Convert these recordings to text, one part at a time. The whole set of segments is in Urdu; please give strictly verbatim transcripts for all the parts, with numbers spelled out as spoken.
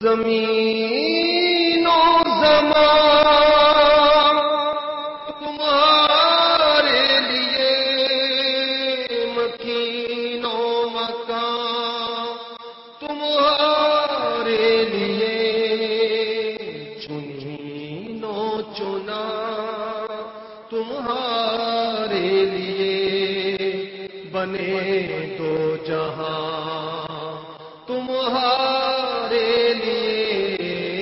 ज़मीन और ज़मान तुम्हारे लिए, मकीन और मकान तुम्हारे लिए, चुनीनो चुना तुम्हारे लिए, बने दो जहां तुम्हारे लिए।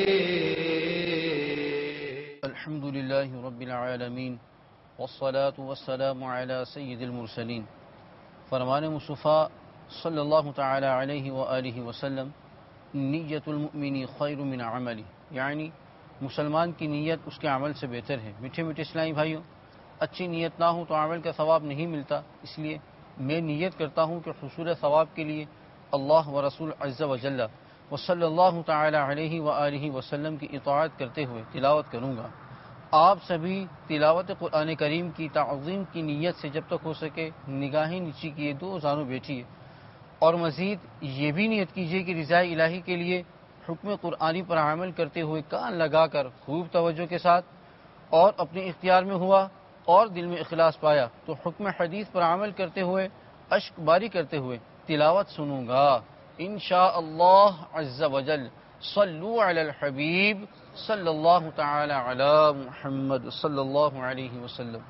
अल्हम्दुलिल्लाहि रब्बिल आलमीन वस्सलातु वस्सलामु अला सय्यिदिल मुरसलीन। फरमान मुस्तफ़ा सल्लल्लाहु तआला अलैहि व आलिहि वसल्लम, निय्यतुल मुमिनी खैरुम मिन अमली, यानी मुसलमान की नीयत उसके अमल से बेहतर है। मीठे मीठे इस्लामी भाइयों, अच्छी नीयत ना हो तो अमल का सवाब नहीं मिलता। इसलिए मैं नीयत करता हूँ कि हुसूल सवाब के लिए अल्लाह व रसूल अज़्ज़ा व जल्ला व सल्लल्लाहु तआला अलैहि व आलिहि वसल्लम की इताअत करते हुए तिलावत करूँगा। आप सभी तिलावत कुरान करीम की ताज़ीम की नीयत से जब तक हो सके निगाहें नीची किए, दो जानू बैठिए और मज़ीद ये भी नियत कीजिए कि रिज़ाए इलाही के लिए हुक्म कुरानी पर अमल करते हुए कान लगाकर खूब तवज्जो के साथ और अपने इख्तियार में हुआ और दिल में इखलास पाया तो हुक्म हदीस पर अमल करते हुए अश्क बारी करते हुए तिलावत सुनूंगा इंशाअल्लाह अज़्ज़ा वजल। सल्लु अलल हबीब सल्लल्लाहु तआला अला मुहम्मद सल्लल्लाहु अलैहि वसल्लम।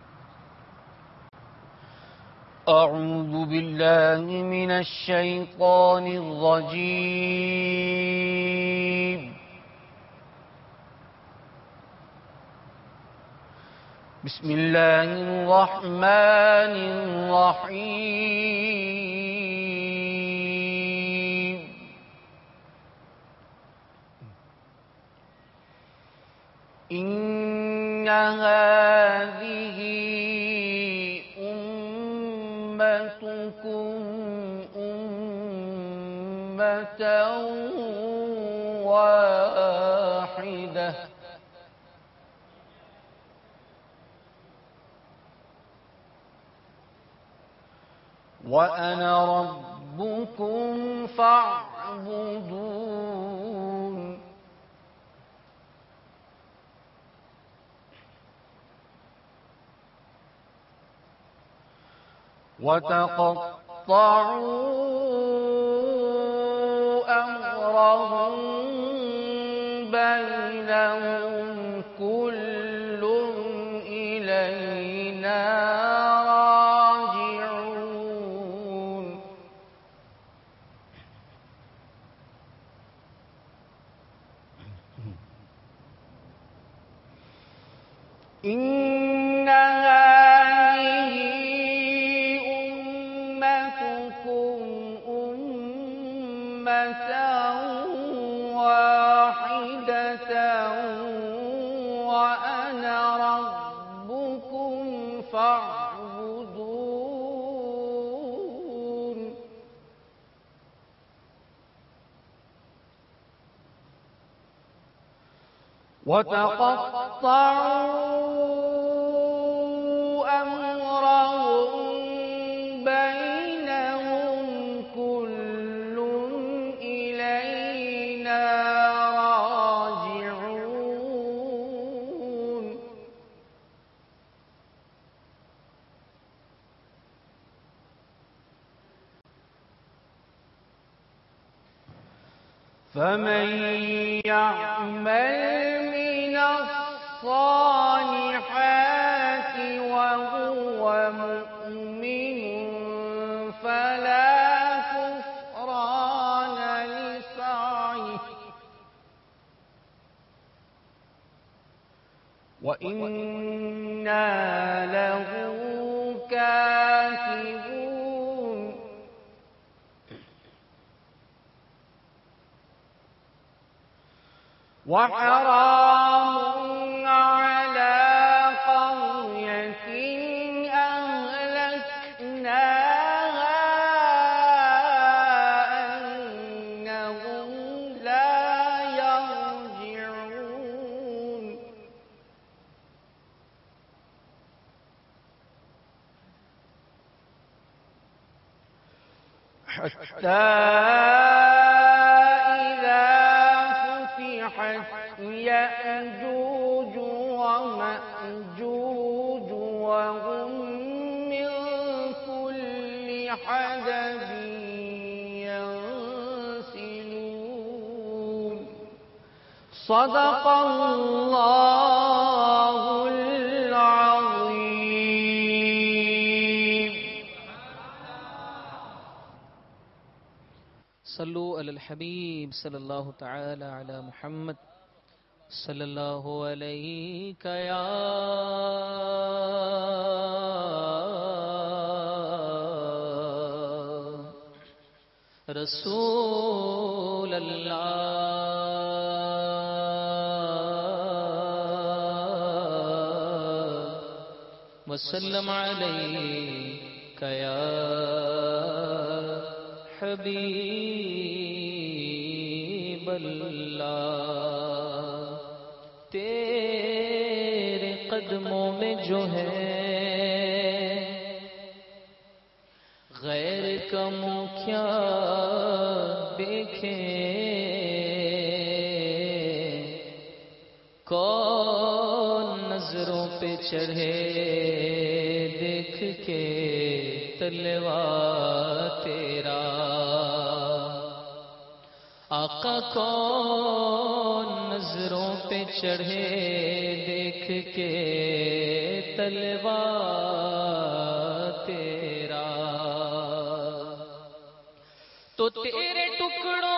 अऊज़ु बिल्लाहि मिनश शैतानिर रजीम। बिस्मिल्लाहिर रहमानिर रहीम। इन्ना हाज़िही उम्मतुकुम उम्मतन वाहिदह व अना रब्बुकुम फ़अबुदून। वतक़त्तअू अम्रहुम बैनहुम कुल्लुन इलैना राजिऊन। इन्ना وتقطعوا أمرهم بينهم كل إلينا راجعون. فمن يعمل من الصالحات وهو مؤمن فلا كفران لسعيه وإنا له كاتبون. وحرام على قرية أهلكناها أنهم لا يرجعون. حتى إذا يأجوج ومأجوج وهم من كل حدب ينسلون صدق الله العظيم. صلو علی الحبیب صلی اللہ تعالی علی محمد صلی اللہ علیہ یا رسول اللہ وسلم علیہ یا حبیب اللہ. تیرے قدموں میں جو ہے غیر کا منہ کیا دیکھیں، کون نظروں پہ چڑھے دیکھ کے تلوا تیرا. آقا کون نظروں پہ چڑھے دیکھ کے تلوا تیرا. تو تیرے ٹکڑوں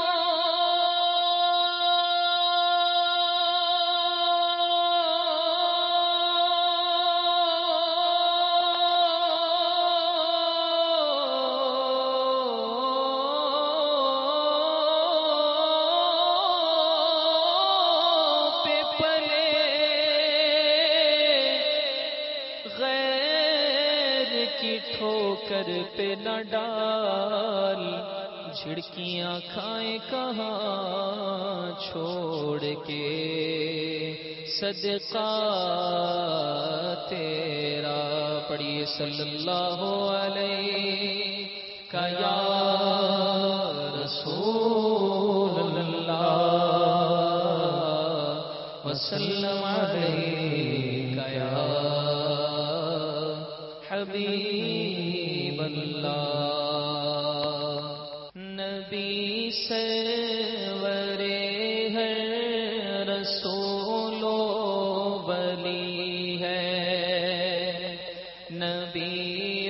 ٹھوکر پہ نہ ڈال، جھڑکیاں کھائیں کہاں چھوڑ کے صدقہ تیرا. پڑھیے صلی اللہ علیہ یا رسول اللہ وسلم علیہ یا حبیب اللہ. نبی سرورے ہر رسول و ولی ہے، نبی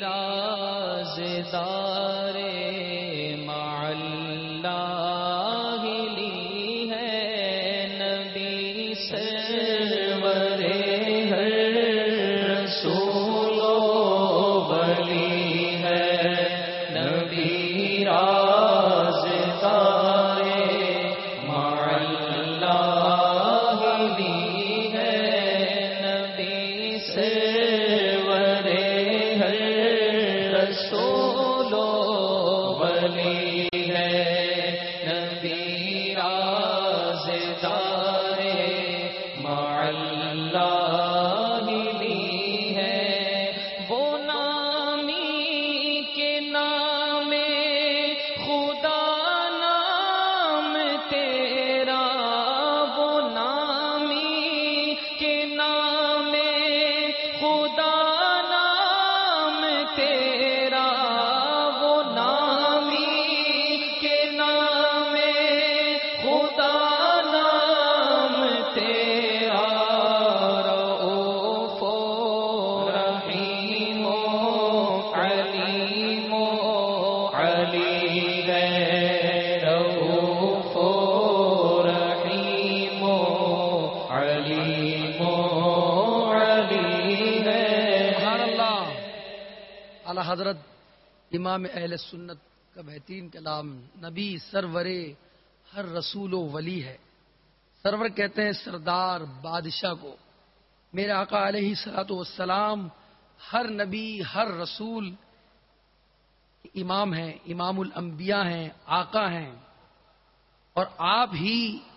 رازدار مع اللہ لی ہے. نبی سرورے ہر رسول حضرت امام اہل سنت کا بہترین کلام. نبی سرور ہر رسول و ولی ہے. سرور کہتے ہیں سردار بادشاہ کو. میرے آقا علیہ الصلوۃ والسلام ہر نبی ہر رسول امام ہیں، امام الانبیاء ہیں، آقا ہیں، اور آپ ہی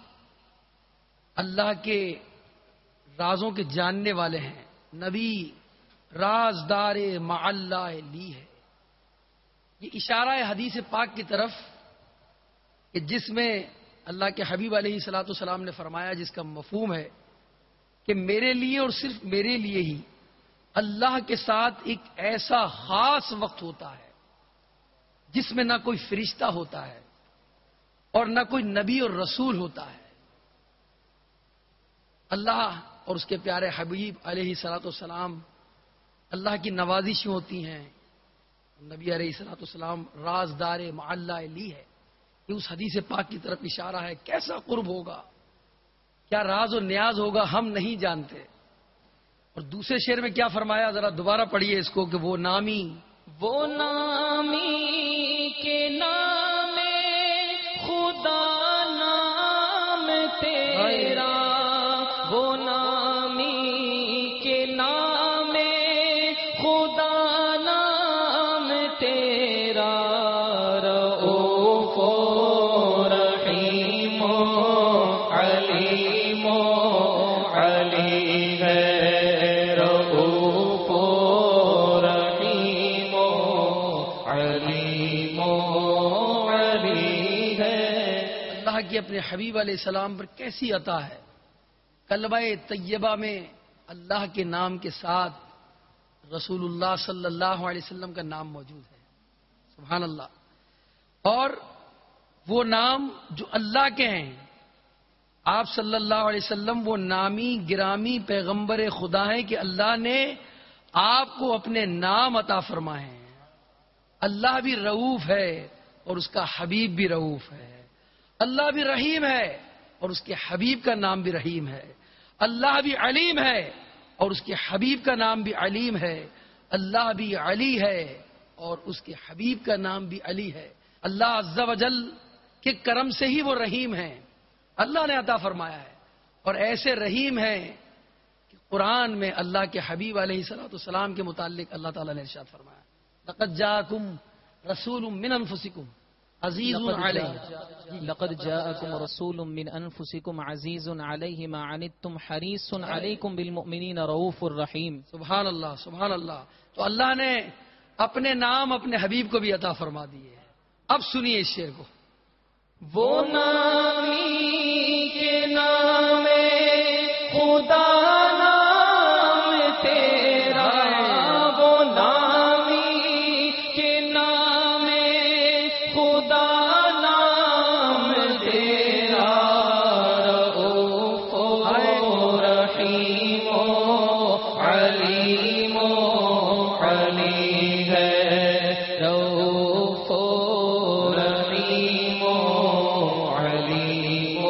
اللہ کے رازوں کے جاننے والے ہیں. نبی رازدار مع اللہ لی ہے. یہ اشارہ ہے حدیث پاک کی طرف کہ جس میں اللہ کے حبیب علیہ الصلوۃ والسلام نے فرمایا، جس کا مفہوم ہے کہ میرے لیے اور صرف میرے لیے ہی اللہ کے ساتھ ایک ایسا خاص وقت ہوتا ہے جس میں نہ کوئی فرشتہ ہوتا ہے اور نہ کوئی نبی اور رسول ہوتا ہے. اللہ اور اس کے پیارے حبیب علیہ الصلوۃ والسلام اللہ کی نوازشیں ہوتی ہیں. نبی علیہ الصلوۃ والسلام رازدار معلی علی ہے. یہ اس حدیث پاک کی طرف اشارہ ہے. کیسا قرب ہوگا، کیا راز و نیاز ہوگا، ہم نہیں جانتے. اور دوسرے شعر میں کیا فرمایا، ذرا دوبارہ پڑھیے اس کو کہ وہ نامی وہ نامی کے نام خدا نام تیرا، وہ نامی کے نام خدا نام تیرا، رؤوف رحیم علیم علی ہے، رؤوف رحیم علیم علی ہے. اللہ کی اپنے حبیب علیہ السلام پر کیسی عطا ہے. کلمہ طیبہ میں اللہ کے نام کے ساتھ رسول اللہ صلی اللہ علیہ وسلم کا نام موجود ہے. سبحان اللہ. اور وہ نام جو اللہ کے ہیں، آپ صلی اللہ علیہ وسلم وہ نامی گرامی پیغمبر خدا ہیں کہ اللہ نے آپ کو اپنے نام عطا فرمائے ہیں. اللہ بھی رؤوف ہے اور اس کا حبیب بھی رؤوف ہے. اللہ بھی رحیم ہے اور اس کے حبیب کا نام بھی رحیم ہے. اللہ بھی علیم ہے اور اس کے حبیب کا نام بھی علیم ہے. اللہ بھی علی ہے اور اس کے حبیب کا نام بھی علی ہے. اللہ عز و جل کے کرم سے ہی وہ رحیم ہیں. اللہ نے عطا فرمایا ہے. اور ایسے رحیم ہیں کہ قرآن میں اللہ کے حبیب علیہ الصلوۃ والسلام کے متعلق اللہ تعالیٰ نے ارشاد فرمایا، لقد جاءکم رسول من انفسکم عزیز علیہ لقد جاءکم رسول من انفسکم عزیز علیہ ما عنتم حریص علیکم بالمؤمنین رؤوف الرحیم. سبحان اللہ سبحان اللہ. تو اللہ نے اپنے نام اپنے حبیب کو بھی عطا فرما دیے. اب سنیے اس شعر کو. وہ نامی کے نام خدا نام تیرا، وہ نامی کے نام خدا نام تیرا، رؤوف رحیم علیم علی ہے، رؤوف رحیم علیم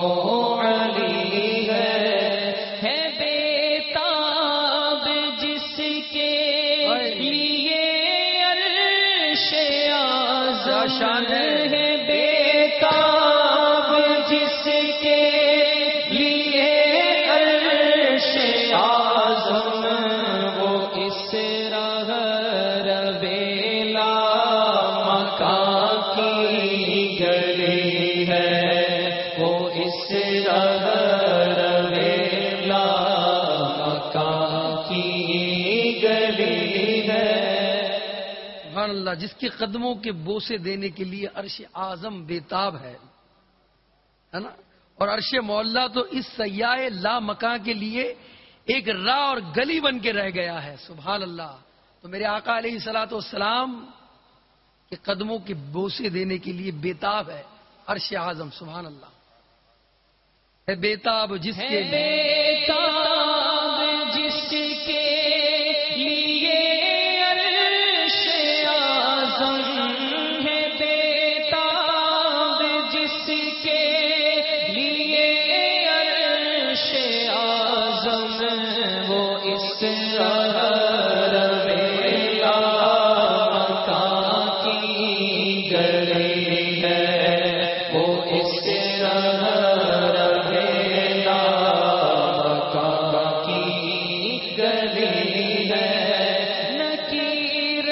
علی ہے. ہے بےتاب جس کے لیے عرش اعظم، ہے بےتاب جس کے لیے عرش اعظم، وہ اس راہ رویلا مکان کی گلی ہے، وہ اس راہ رویلا مکان کی گلی ہے. سبحان اللہ. جس کے قدموں کے بوسے دینے کے لیے عرش اعظم بےتاب ہے ہے نا. اور عرش مولا تو اس سیاح لا مکان کے لیے ایک راہ اور گلی بن کے رہ گیا ہے. سبحان اللہ. تو میرے آقا علیہ الصلوۃ والسلام کے قدموں کے بوسے دینے کے لیے بےتاب ہے عرش اعظم. سبحان اللہ. ہے بےتاب جس ہے کے بےتاب جس کے لیے عرش اعظم، ہے بےتاب جس کے لیے عرش اعظم، وہ اس راہ رویلا مکان کی گلی ہے، وہ اس راہ رویلا مکان کی گلی ہے. نکیرین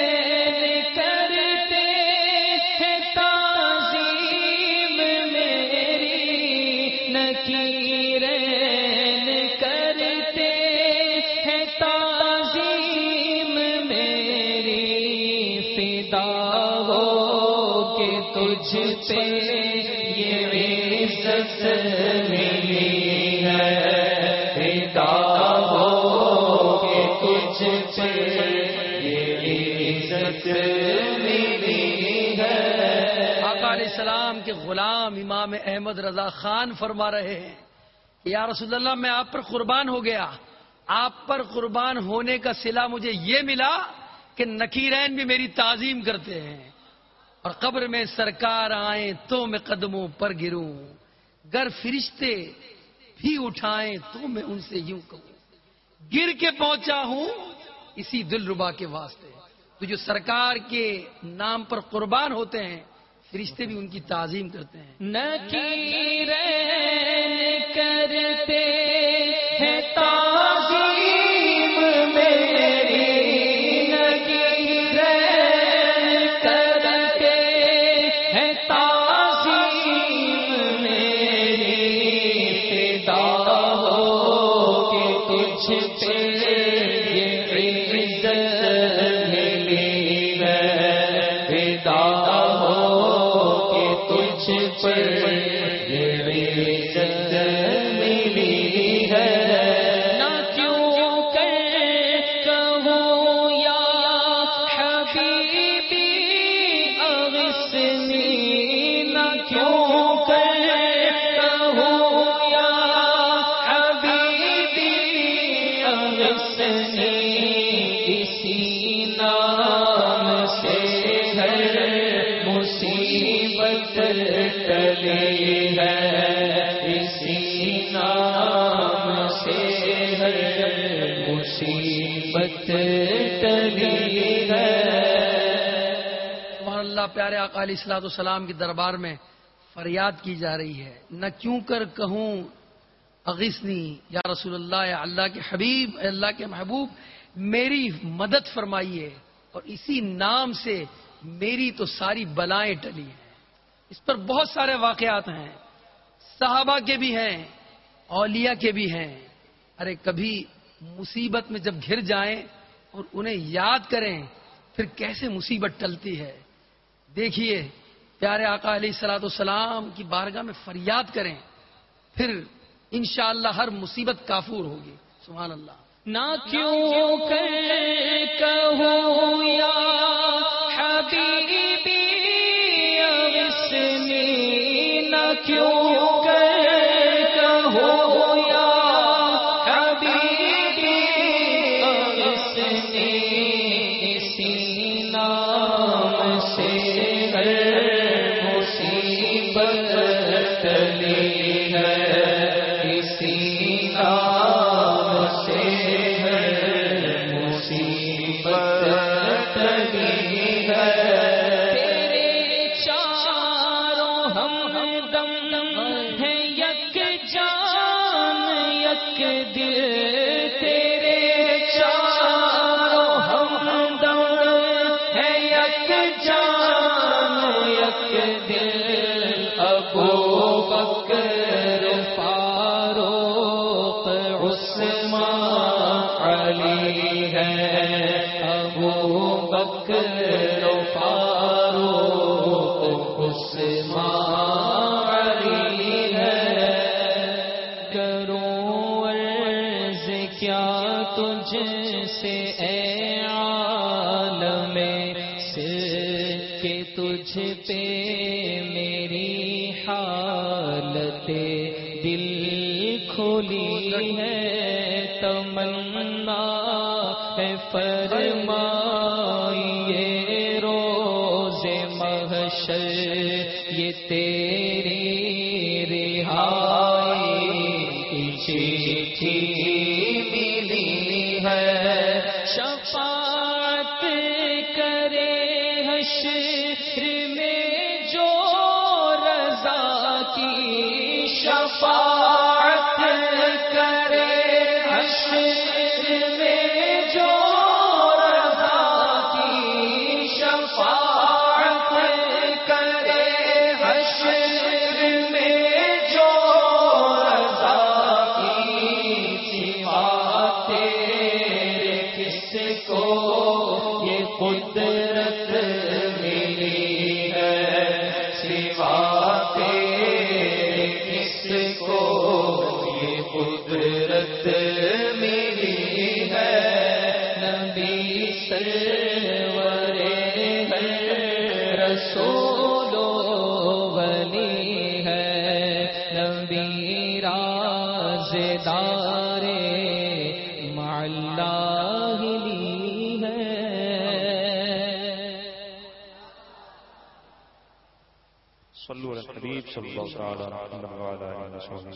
کرتے ہیں تعظیم میری، نکیرین کرتے ہیں تعظیم میری، فدا ہو کہ تجھ پہ یہ عزت ملی ہے، فدا ہو کے تجھ پہ یہ عزت ملی ہے۔ آقا علیہ السلام کے غلام امام احمد رضا خان فرما رہے ہیں کہ یا رسول اللہ میں آپ پر قربان ہو گیا، آپ پر قربان ہونے کا صلہ مجھے یہ ملا کہ نکیرین بھی میری تعظیم کرتے ہیں، اور قبر میں سرکار آئیں تو میں قدموں پر گروں، گر فرشتے بھی اٹھائیں تو میں ان سے یوں کہوں، گر کے پہنچا ہوں اسی دلربا کے واسطے۔ تو جو سرکار کے نام پر قربان ہوتے ہیں فرشتے بھی ان کی تعظیم کرتے ہیں۔ نکیرین کرتے ہیں تعظیم میری، نکیرین کرتے ہیں تعظیم میری، فدا ہو کے تجھ پہ یہ عزت ملی ہے، فدا پر یہ عزت ملی ہے۔ نہ کیوں کہ کہوں یا حبیبی اغثنی، نہ کیوں کہ کہوں یا حبیبی اغثنی، اسی نام سے ہر مصیبت ٹلی ہے، اسی نام سے ہر مصیبت ٹلی ہے۔ سبحان اللہ، پیارے آقا علیہ الصلوۃ والسلام کے دربار میں فریاد کی جا رہی ہے، نہ کیوں کر کہوں اغثنی، یا رسول اللہ، یا اللہ کے حبیب، اے اللہ کے محبوب میری مدد فرمائیے، اور اسی نام سے میری تو ساری بلائیں ٹلی ہیں۔ اس پر بہت سارے واقعات ہیں، صحابہ کے بھی ہیں، اولیاء کے بھی ہیں۔ ارے کبھی مصیبت میں جب گھر جائیں اور انہیں یاد کریں پھر کیسے مصیبت ٹلتی ہے۔ دیکھیے پیارے آقا علیہ الصلوۃ والسلام کی بارگاہ میں فریاد کریں، پھر انشاءاللہ ہر مصیبت کافور ہوگی۔ سبحان اللہ۔ نہ کیوں کہ کہوں یا حبیبی اغثنی، نہ کیوں کہ کہوں یا حبیبی اغثنی، اسی نام سے ہر مصیبت ٹلی ہے، اسی نام سے ہر مصیبت ٹلی ہے۔ تیرے چاروں ہمدم ہیں یک جان یک دل، تیرے چاروں ہمدم ہیں یک جان یک دل، ابو بکر فاروق عثمان علی ہے، ابو بکر فاروق عثمان علی ہے۔ کروں عرض کیا تجھ سے اے عالم سر، کہ تجھ پہ میری حالت دل کھلی ہے، تمنا ہے فرمائیے روز محشر یہ تیری رہائی کی چٹھی ملی ہے، شفاعت کرے حشر میں جو رضا کی، شفاعت کرے حشر میں جو رضا کی، شفاعت کرے حشر میں جو رضا کی، سوا تیرے کس کو یہ قدرت ملی ہے، سوا تیرے کس کو یہ قدرت ملی ہے، نبی سرور ہے، رسول ولی ہے، نبی رازدار مع اللہ لی ہے۔ صلوا علی الحبیب صلی اللہ تعالی علیہ وسلم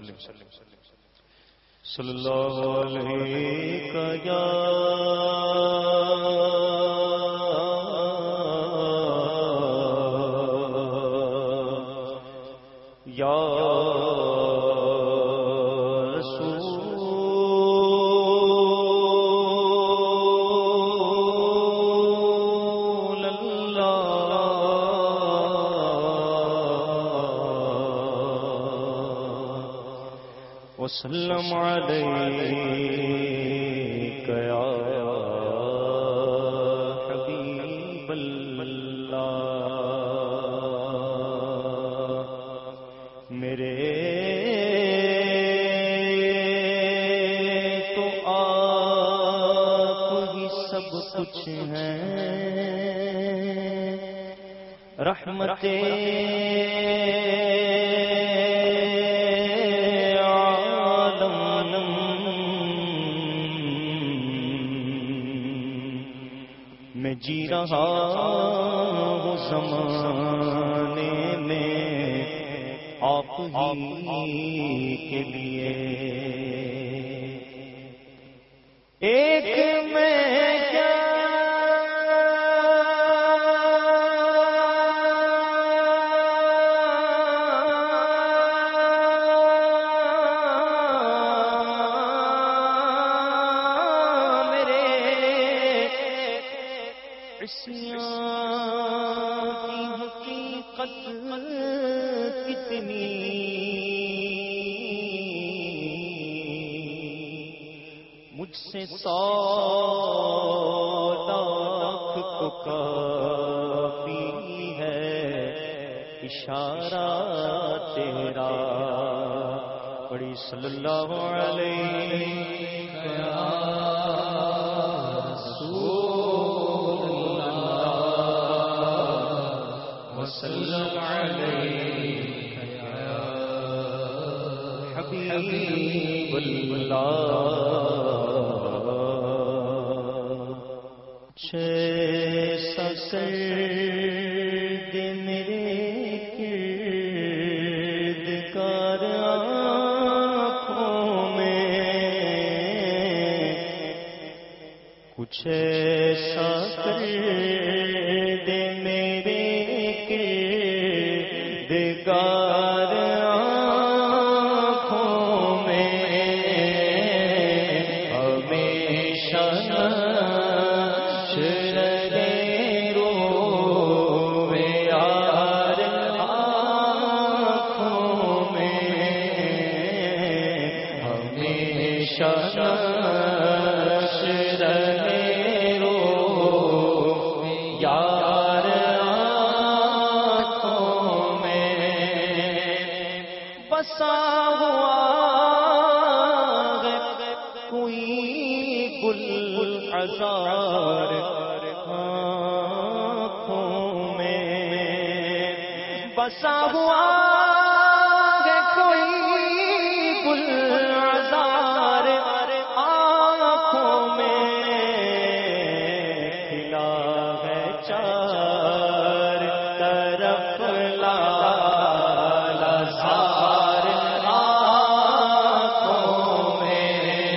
صلی اللہ علیہ یا یا رسول اللہ وسلم علیک یا حبیب اللہ، میرے تو آپ ہی سب کچھ ہیں، رحمت میں جی رہا ہوں زمانے میں آپ ہی کے لیے، ایک میں کیا کی حقیقت کتنی مجھ سے سو لاکھ کو کافی ہے اشارہ تیرا، بڑی صلی اللہ علیہ وسلم علیک یا حبیب اللہ، ایسا کر دے میرے کردگار آنکھوں میں، کچھ ایسا کر دے میرے کردگار آنکھوں میں، ہمیشہ نقش رہے روئے یار آنکھوں میں، ہمیشہ نقش رہے روئے یار بسا ہوا کوئی گل ہزار آنکھوں میں، بسا ہوا کوئی گل ہزار آنکھوں میں، کھلا ہے چار طرف لال زار آنکھوں میں،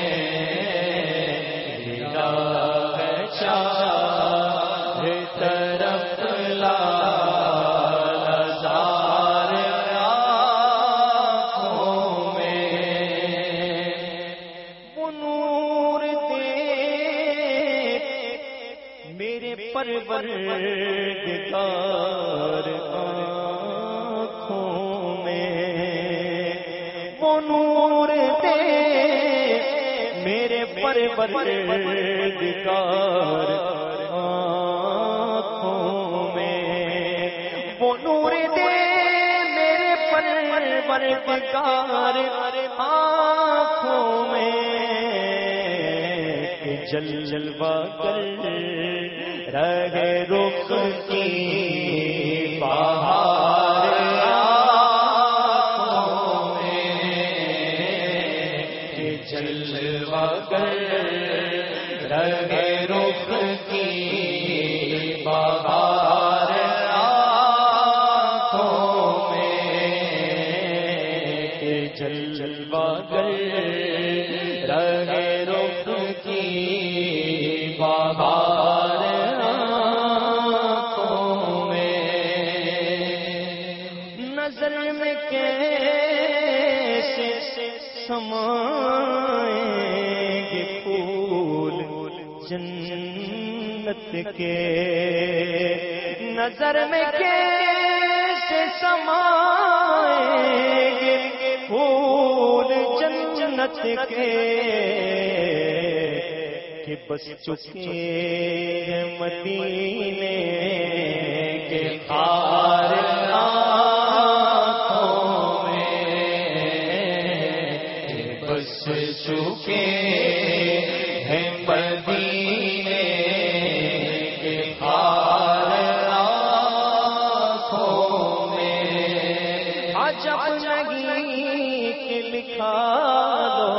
کھلا ہے چار طرف لال زار آنکھوں میں، وہ نور دے میرے پروردگار آنکھوں میں، وہ نور دے میرے پروردگار آنکھوں میں، وہ نور دے میرے پروردگار پردگار آنکھوں میں کہ جل جلوہ کر رہے رخ کی بہار آنکھوں میں کہ جل جلوہ کر رہے رخ کی بہار آنکھوں میں کہ جل جلوہ کر رہے رخ کی بہار آنکھوں میں نظر میں کیسے سمائیں گے پھول جنت کے نظر میں کیسے سمائیں گے پھول جنت کے کہ بس چکے ہیں مدینے کے خار آنکھوں میں کہ بس چکے ہیں مدینے کے خار آنکھوں میں عجب نہیں کہ لکھا لو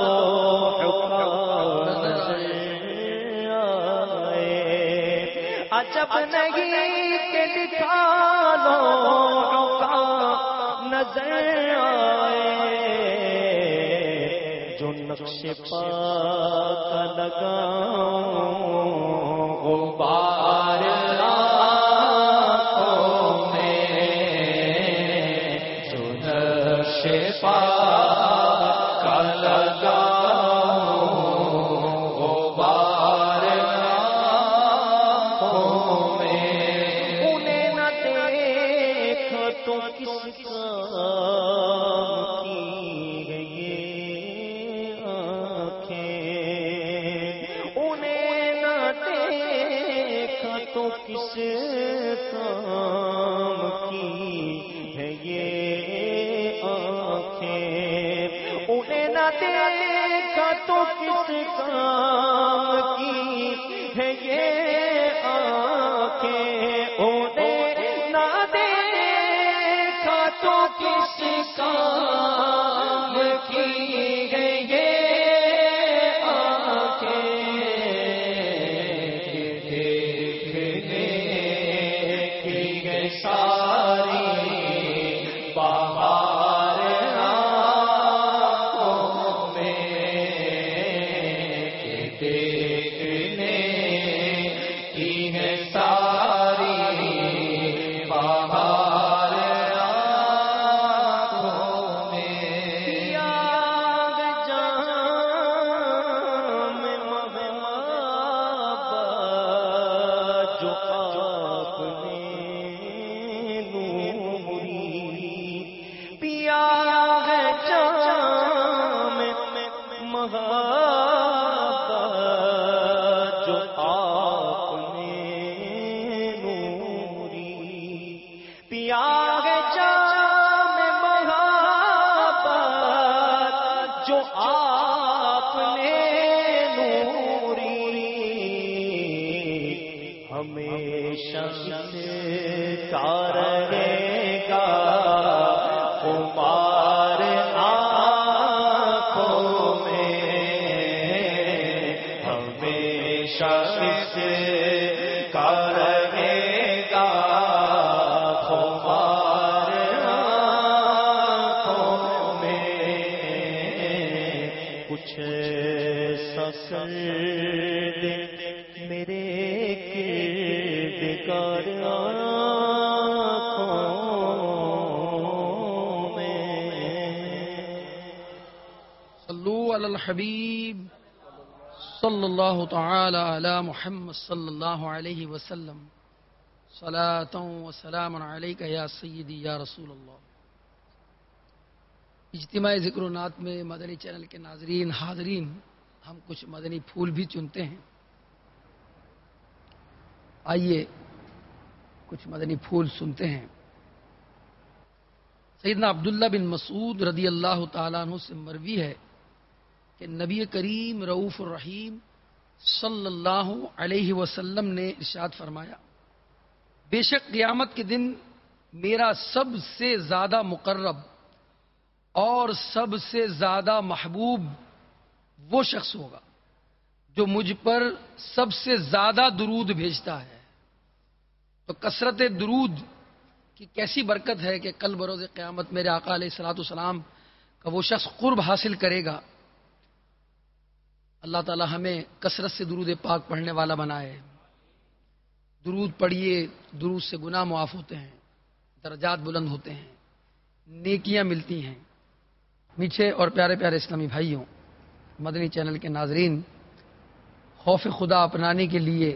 عجب نہیں کہ دکھا لو نظر آئے جو نقش پا کا لگاؤں غبار آنکھوں میں جو نقش پا کا لگاؤں غبار تو کس کام کی ہے یہ آنکھیں انہیں نہ دیکھا تو کس کام کی ہے یہ آنکھیں انہیں نہ دیکھا تو کس کام کی ہے یہ آنکھیں انہیں نہ تو کس کام کی ہے یہ آنکھیں دیکھنے کی ہے ساری بہار آنکھوں میں دیکھنے کی ہے ساری بہار جو آپ نے نوری پیا ہے جام محبت جو آپ نے نوری ہمیشہ کا رہے گا خمار آنکھوں میں ہمیشہ کا رہے گا خمار آنکھوں میں کچھ سسر دے میرے کردگار آنکھوں میں صلو علی الحبیب صلی اللہ تعالی علی محمد صلی اللہ علیہ وسلم صلاۃ و سلام علیک یا سیدی یا رسول اللہ. اجتماع ذکر و نعت میں مدنی چینل کے ناظرین حاضرین، ہم کچھ مدنی پھول بھی چنتے ہیں. آئیے کچھ مدنی پھول سنتے ہیں. سیدنا عبداللہ بن مسعود رضی اللہ تعالیٰ عنہ سے مروی ہے کہ نبی کریم رؤوف الرحیم صلی اللہ علیہ وسلم نے ارشاد فرمایا، بے شک قیامت کے دن میرا سب سے زیادہ مقرب اور سب سے زیادہ محبوب وہ شخص ہوگا جو مجھ پر سب سے زیادہ درود بھیجتا ہے۔ تو کثرت درود کی کیسی برکت ہے کہ کل بروز قیامت میرے آقا علیہ الصلوۃ والسلام کا وہ شخص قرب حاصل کرے گا۔ اللہ تعالی ہمیں کثرت سے درود پاک پڑھنے والا بنائے۔ درود پڑھیے، درود سے گناہ معاف ہوتے ہیں، درجات بلند ہوتے ہیں، نیکیاں ملتی ہیں۔ میٹھے اور پیارے پیارے اسلامی بھائیوں، مدنی چینل کے ناظرین، خوف خدا اپنانے کے لیے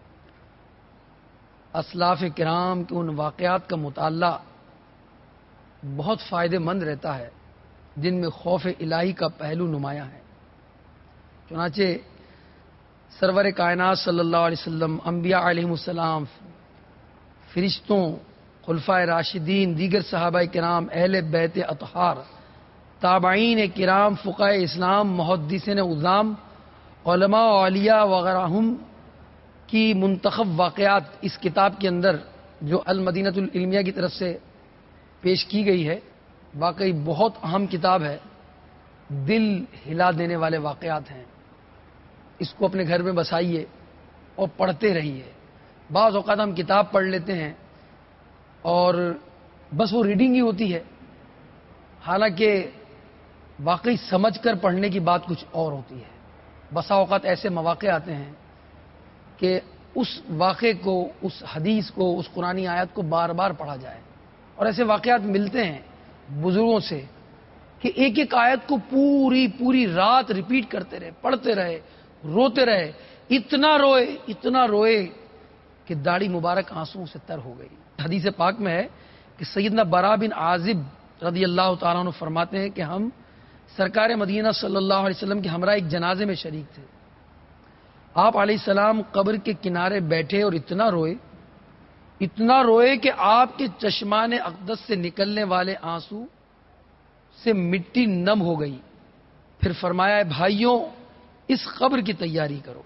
اسلاف کرام کے ان واقعات کا مطالعہ بہت فائدہ مند رہتا ہے جن میں خوف الہی کا پہلو نمایاں ہے۔ چنانچہ سرور کائنات صلی اللہ علیہ وسلم، انبیاء علیہم السلام، فرشتوں، خلفائے راشدین، دیگر صحابہ کرام، اہل بیت اطہار، تابعین کرام، فقہاء اسلام، محدثین عظام، علماء و اولیاء وغیرہ کی منتخب واقعات اس کتاب کے اندر جو المدینۃ العلمیہ کی طرف سے پیش کی گئی ہے، واقعی بہت اہم کتاب ہے، دل ہلا دینے والے واقعات ہیں۔ اس کو اپنے گھر میں بسائیے اور پڑھتے رہیے۔ بعض اوقات ہم کتاب پڑھ لیتے ہیں اور بس وہ ریڈنگ ہی ہوتی ہے، حالانکہ واقعی سمجھ کر پڑھنے کی بات کچھ اور ہوتی ہے۔ بسا اوقات ایسے مواقع آتے ہیں کہ اس واقعے کو، اس حدیث کو، اس قرآنی آیت کو بار بار پڑھا جائے، اور ایسے واقعات ملتے ہیں بزرگوں سے کہ ایک ایک آیت کو پوری پوری رات ریپیٹ کرتے رہے، پڑھتے رہے، روتے رہے، اتنا روئے اتنا روئے کہ داڑھی مبارک آنسوؤں سے تر ہو گئی۔ حدیث پاک میں ہے کہ سیدنا برا بن عازب رضی اللہ تعالیٰ عنہ فرماتے ہیں کہ ہم سرکار مدینہ صلی اللہ علیہ وسلم کے ہمراہ ایک جنازے میں شریک تھے۔ آپ علیہ السلام قبر کے کنارے بیٹھے اور اتنا روئے اتنا روئے کہ آپ کے چشمان اقدس سے نکلنے والے آنسو سے مٹی نم ہو گئی۔ پھر فرمایا، بھائیوں اس قبر کی تیاری کرو۔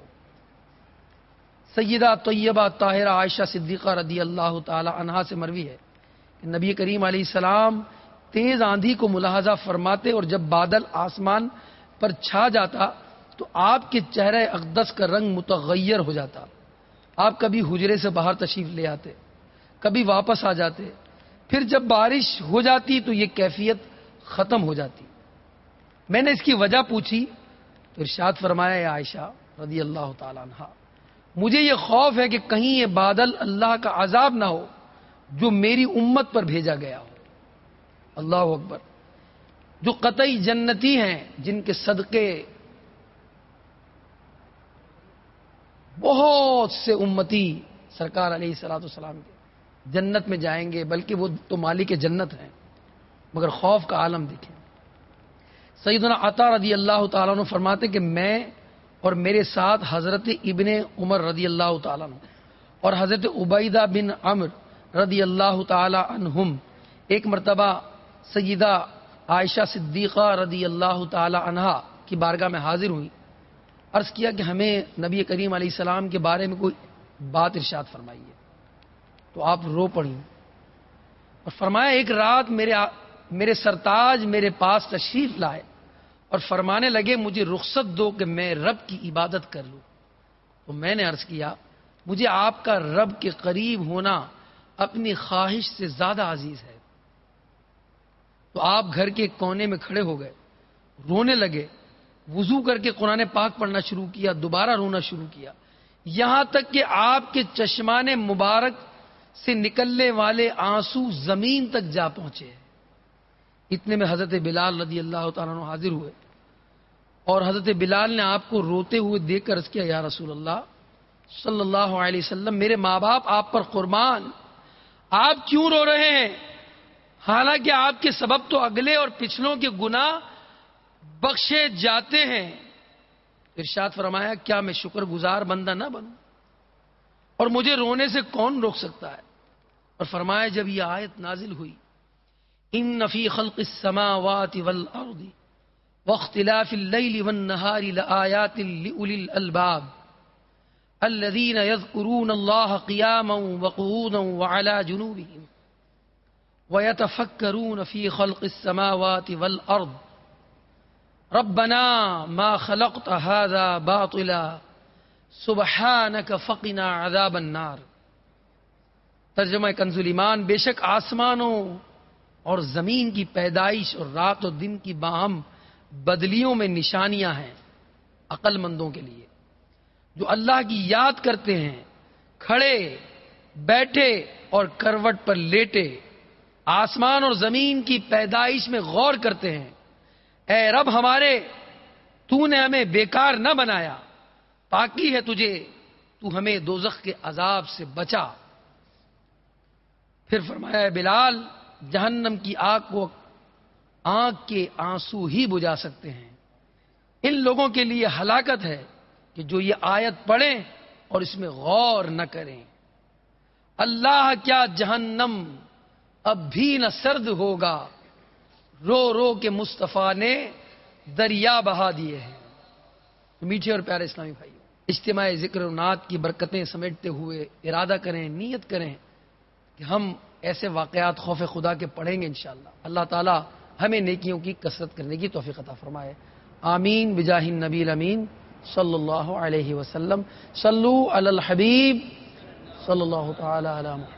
سیدہ طیبہ طاہرہ عائشہ صدیقہ رضی اللہ تعالی عنہا سے مروی ہے کہ نبی کریم علیہ السلام تیز آندھی کو ملاحظہ فرماتے اور جب بادل آسمان پر چھا جاتا تو آپ کے چہرے اقدس کا رنگ متغیر ہو جاتا۔ آپ کبھی حجرے سے باہر تشریف لے آتے، کبھی واپس آ جاتے، پھر جب بارش ہو جاتی تو یہ کیفیت ختم ہو جاتی۔ میں نے اس کی وجہ پوچھی تو ارشاد فرمایا، یا عائشہ رضی اللہ تعالی عنہا، مجھے یہ خوف ہے کہ کہیں یہ بادل اللہ کا عذاب نہ ہو جو میری امت پر بھیجا گیا ہو۔ اللہ اکبر۔ جو قطعی جنتی ہیں، جن کے صدقے بہت سے امتی سرکار علیہ الصلوۃ والسلام کے جنت میں جائیں گے، بلکہ وہ تو مالک جنت ہیں، مگر خوف کا عالم دیکھیں۔ سیدنا عطا رضی اللہ تعالیٰ عنہ فرماتے کہ میں اور میرے ساتھ حضرت ابن عمر رضی اللہ تعالیٰ عنہ اور حضرت عبیدہ بن عمر رضی اللہ تعالیٰ عنہم ایک مرتبہ سیدہ عائشہ صدیقہ رضی اللہ تعالی عنہا کی بارگاہ میں حاضر ہوئی۔ عرض کیا کہ ہمیں نبی کریم علیہ السلام کے بارے میں کوئی بات ارشاد فرمائیے، تو آپ رو پڑیں اور فرمایا، ایک رات میرے میرے سرتاج میرے پاس تشریف لائے اور فرمانے لگے، مجھے رخصت دو کہ میں رب کی عبادت کر لوں۔ تو میں نے عرض کیا، مجھے آپ کا رب کے قریب ہونا اپنی خواہش سے زیادہ عزیز ہے۔ تو آپ گھر کے کونے میں کھڑے ہو گئے، رونے لگے، وضو کر کے قرآن پاک پڑھنا شروع کیا، دوبارہ رونا شروع کیا، یہاں تک کہ آپ کے چشمان مبارک سے نکلنے والے آنسو زمین تک جا پہنچے۔ اتنے میں حضرت بلال رضی اللہ تعالیٰ عنہ حاضر ہوئے اور حضرت بلال نے آپ کو روتے ہوئے دیکھ کر عرض کیا، یا رسول اللہ صلی اللہ علیہ وسلم، میرے ماں باپ آپ پر قربان، آپ کیوں رو رہے ہیں؟ حالانکہ آپ کے سبب تو اگلے اور پچھلوں کے گناہ بخشے جاتے ہیں۔ ارشاد فرمایا، کیا میں شکر گزار بندہ نہ بنوں؟ اور مجھے رونے سے کون روک سکتا ہے؟ اور فرمایا، جب یہ آیت نازل ہوئی، ان فی خلق السماوات والارض واختلاف اللیل والنہار لآیات لأولی الالباب الذین یذکرون اللہ قیاما وقعودا وعلی جنوبہم ویتفکرون فی خلق السماوات والارض ربنا ما خلقت هذا باطلا سبحانک فقنا عذاب النار۔ ترجمہ کنز ایمان، بے شک آسمانوں اور زمین کی پیدائش اور رات و دن کی باہم بدلیوں میں نشانیاں ہیں عقل مندوں کے لیے جو اللہ کی یاد کرتے ہیں، کھڑے بیٹھے اور کروٹ پر لیٹے آسمان اور زمین کی پیدائش میں غور کرتے ہیں۔ اے رب ہمارے، تو نے ہمیں بیکار نہ بنایا، پاکی ہے تجھے، تو ہمیں دوزخ کے عذاب سے بچا۔ پھر فرمایا ہے بلال، جہنم کی آگ کو آنکھ کے آنسو ہی بجھا سکتے ہیں۔ ان لوگوں کے لیے ہلاکت ہے کہ جو یہ آیت پڑھیں اور اس میں غور نہ کریں۔ اللہ کیا جہنم اب بھی نہ سرد ہوگا، رو رو کے مصطفیٰ نے دریا بہا دیے ہیں۔ میٹھے اور پیارے اسلامی بھائیوں، اجتماع ذکر و نعت کی برکتیں سمیٹتے ہوئے ارادہ کریں، نیت کریں کہ ہم ایسے واقعات خوف خدا کے پڑھیں گے انشاءاللہ۔ اللہ تعالی ہمیں نیکیوں کی کثرت کرنے کی توفیق عطا فرمائے، آمین بجاہ النبی الامین صلی اللہ علیہ وسلم۔ صلو علی الحبیب صلی اللہ تعالی علی محمد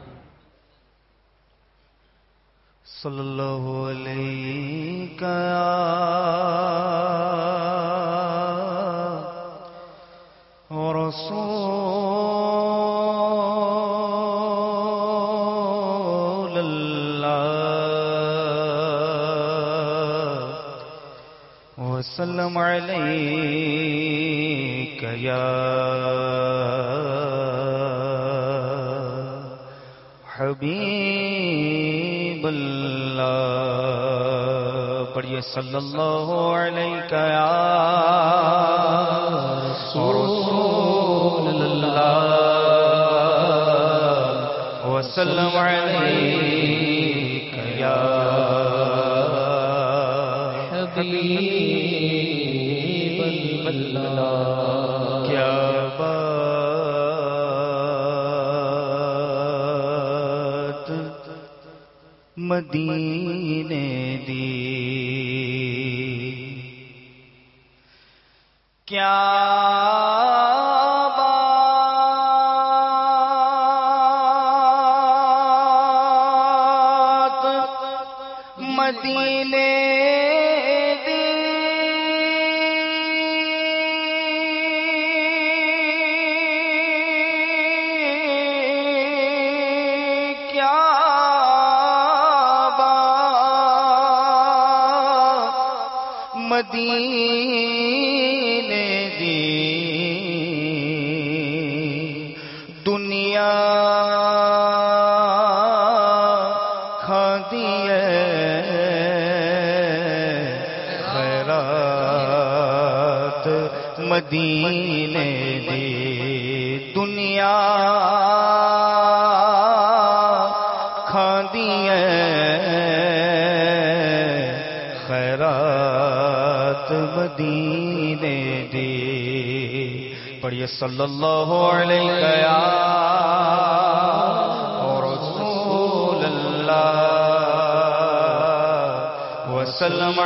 صلی اللہ علیہ رسول اللہ وسلم علیک یا حبیب اللہ، پڑھیے صلی اللہ علیہ یا رسول اللہ وسلم علیک یا حبیب اللہ۔ کیا بات مدینے دی، کیا بات مدینے دی، کیا بات مدینے دی، دنیا کھاندی ہے خیرات مدینے دی، دنیا کھاندی ہے خیرات مدینے دی، پڑھیے صلی اللہ علیہ یا رسول اللہ وسلم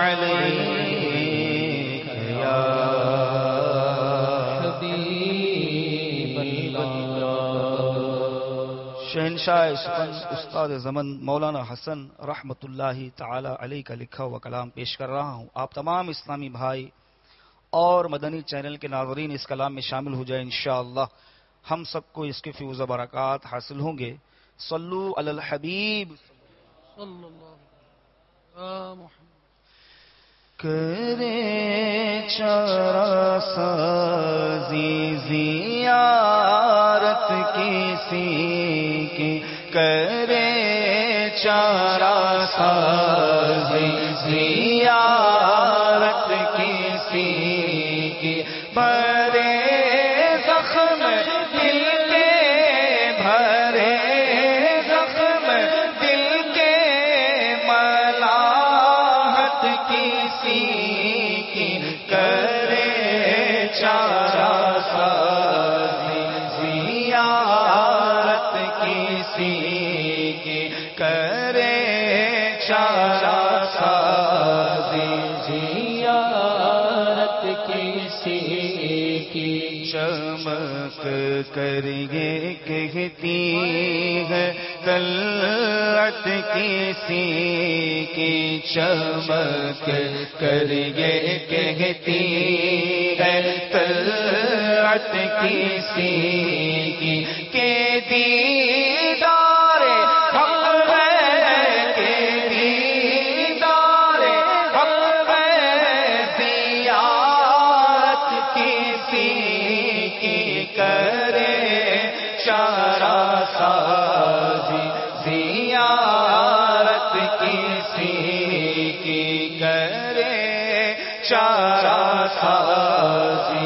علیک یا حبیب اللہ۔ شہنشاہ سپند استاد زمن مولانا حسن رحمت اللہ تعالی علیہ کا لکھا ہوا کلام پیش کر رہا ہوں۔ آپ تمام اسلامی بھائی اور مدنی چینل کے ناظرین اس کلام میں شامل ہو جائیں انشاءاللہ، ہم سب کو اس کے فیوز و برکات حاصل ہوں گے۔ صلو علی الحبیب صلی اللہ علیہ محمد۔ کرے چارہ سازی زیارت کسی کی، کرے چارہ سازی زیارت کسی کی، بھرے زخم دل کے، بھرے زخم دل کے ملا کسی کی چمک کر یہ کہتی ہے طلعت کسی کی، چمک کر یہ کہتی ہے طلعت کسی کی کہ دیدار حق ہے، کہ دیدار حق ہے، زیارت کسی کی کرے چارہ سازی، زیارت کسی کی کرے چارہ سازی،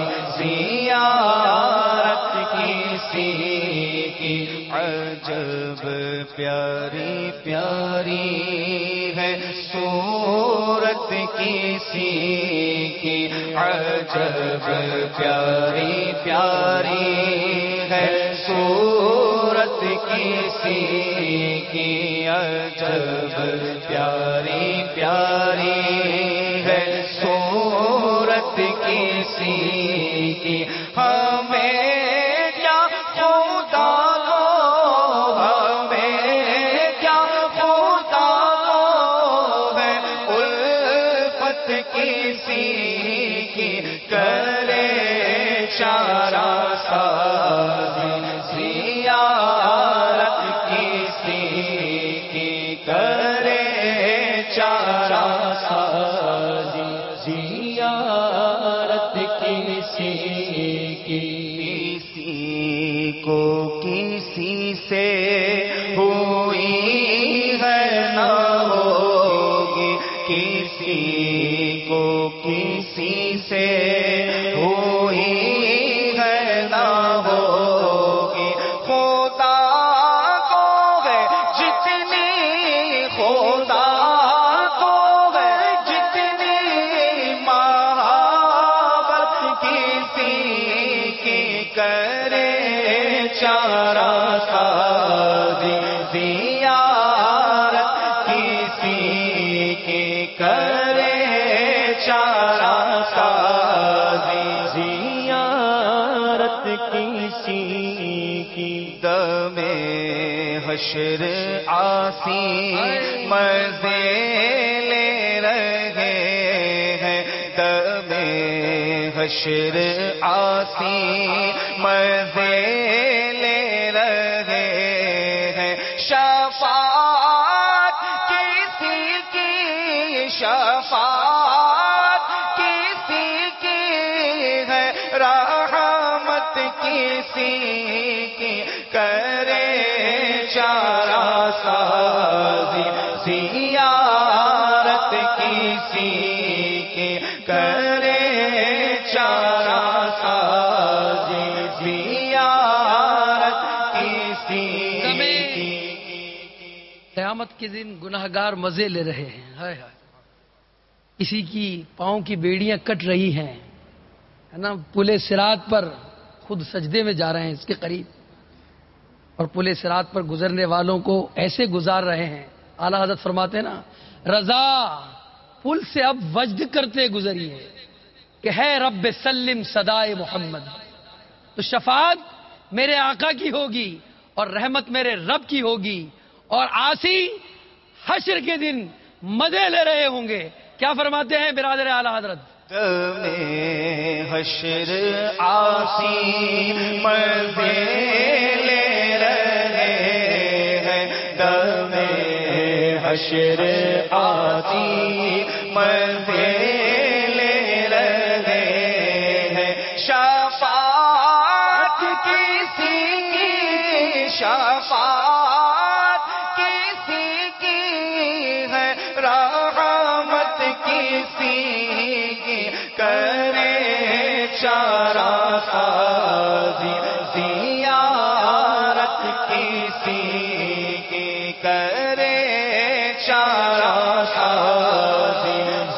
زیارت کسی کی عجب پیاری پیاری ہے صورت کسی کی، عجب پیاری پیاری ہے صورت کسی کی، عجب پیاری پیاری ہے صورت کسی کی، ہمیں کیا خدا کو، ہمیں کیا خدا کو ہے الفت کسی کی کرے چارہ سازی، زیارت کسی کی کرے چارہ سازی، زیارت کسی کی کسی کو کسی سے ہوئی ہے نہ ہوگی، کسی کو کسی سے ہوئی ہے نہ ہوگی، خدا کو ہے جتنی، خدا کو ہے جتنی محبت کسی کی کرے چارہ سازی، زیارت کسی کی کرے چارہ سازی، زیارت کسی کی دم حشر آسی مزے لے رہے ہیں، دم حشر آسی مزے لے رہے ہیں، شفاعت کسی کی، شفاعت کسی کی ہے، رحمت کسی کی کرے چارہ سازی، زیارت کسی کی کرے چارہ سازی، زیارت کسی کی۔ قیامت کے دن گناہگار مزے لے رہے ہیں، ہائے ہائے، کسی کی پاؤں کی بیڑیاں کٹ رہی ہیں، ہے نا، پلے صراط پر خود سجدے میں جا رہے ہیں اس کے قریب، اور پلے صراط پر گزرنے والوں کو ایسے گزار رہے ہیں، اعلیٰ حضرت فرماتے ہیں نا، رضا پل سے اب وجد کرتے گزریے کہ ہے رب سلم صدائے محمد، تو شفاعت میرے آقا کی ہوگی اور رحمت میرے رب کی ہوگی، اور آسی حشر کے دن مزے لے رہے ہوں گے۔ کیا فرماتے ہیں برادر اعلیٰ حضرت؟ دم حشر آسی مزے لے رہے ہیں، دم حشر آسی مزے لے رہے ہیں، شفاعت کسی کی، شفاعت کسی کی ہے، رحمت کسی کی کرے چارہ سازی، زیارت کسی کی کرے چارہ سازی،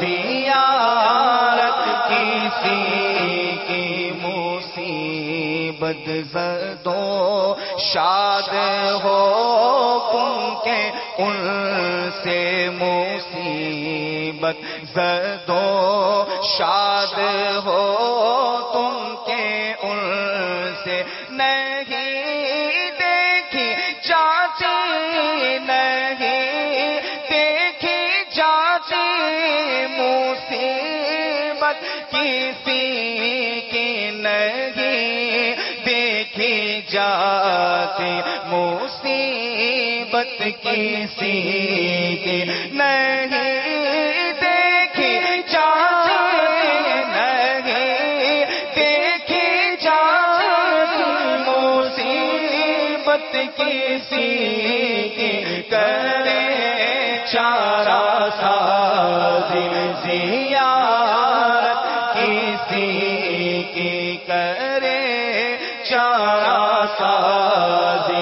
زیارت کسی کی مصیبت زدوں شاد ہو کن کے ان سے مصیبت مصیبت زدو شاد ہو تم کے ان سے نہیں دیکھی جاتی نہیں دیکھی جاتی مصیبت کسی کی نہیں دیکھی جاتی مصیبت کسی کی نہیں دیکھی جاتی نہیں دیکھی جاتی مصیبت کسی کی کرے چارہ سازی زیارت کسی کی کرے چارہ سازی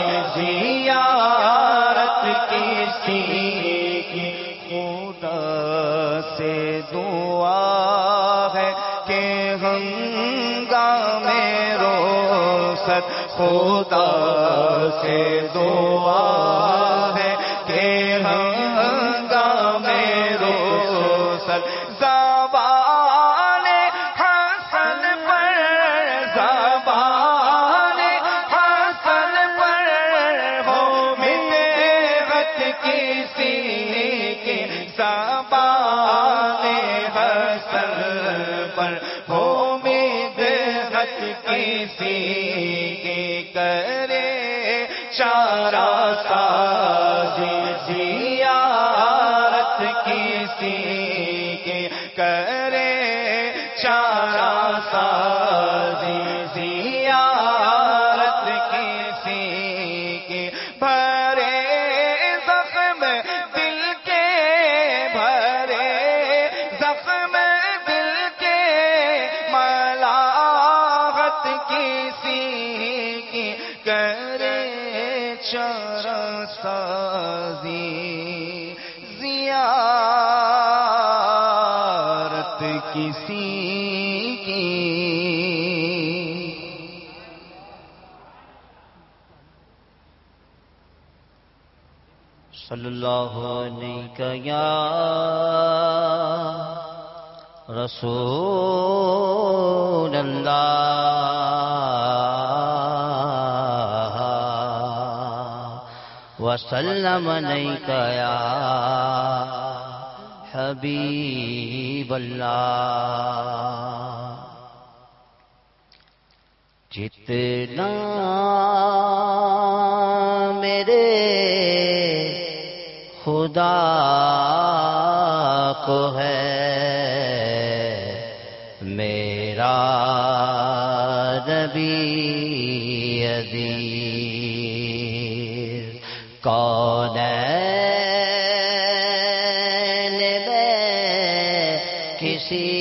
زیارت کسی کی خدا سے دعا ہے کہ ہنگامے روست خدا سے دعا ہے کہ ہنگامے روست زبان حسن پر زبان حسن پر ہو مدحت کسی کی زبان حسن پر ہو مدحت کسی کی کرے چارہ سازی زیارت کسی کی کرے چارہ سازی زیارت کسی کی بھرے زخم دل کے بھرے زخم دل کے ملاحت کسی کی کرے چارہ سازی زیارت کسی کی صلی اللہ علیہ یا رسول اللہ وسلم علیک یا حبیب اللہ جتنا میرے خدا کو ہے میرا نبی عزیز کونین میں کسی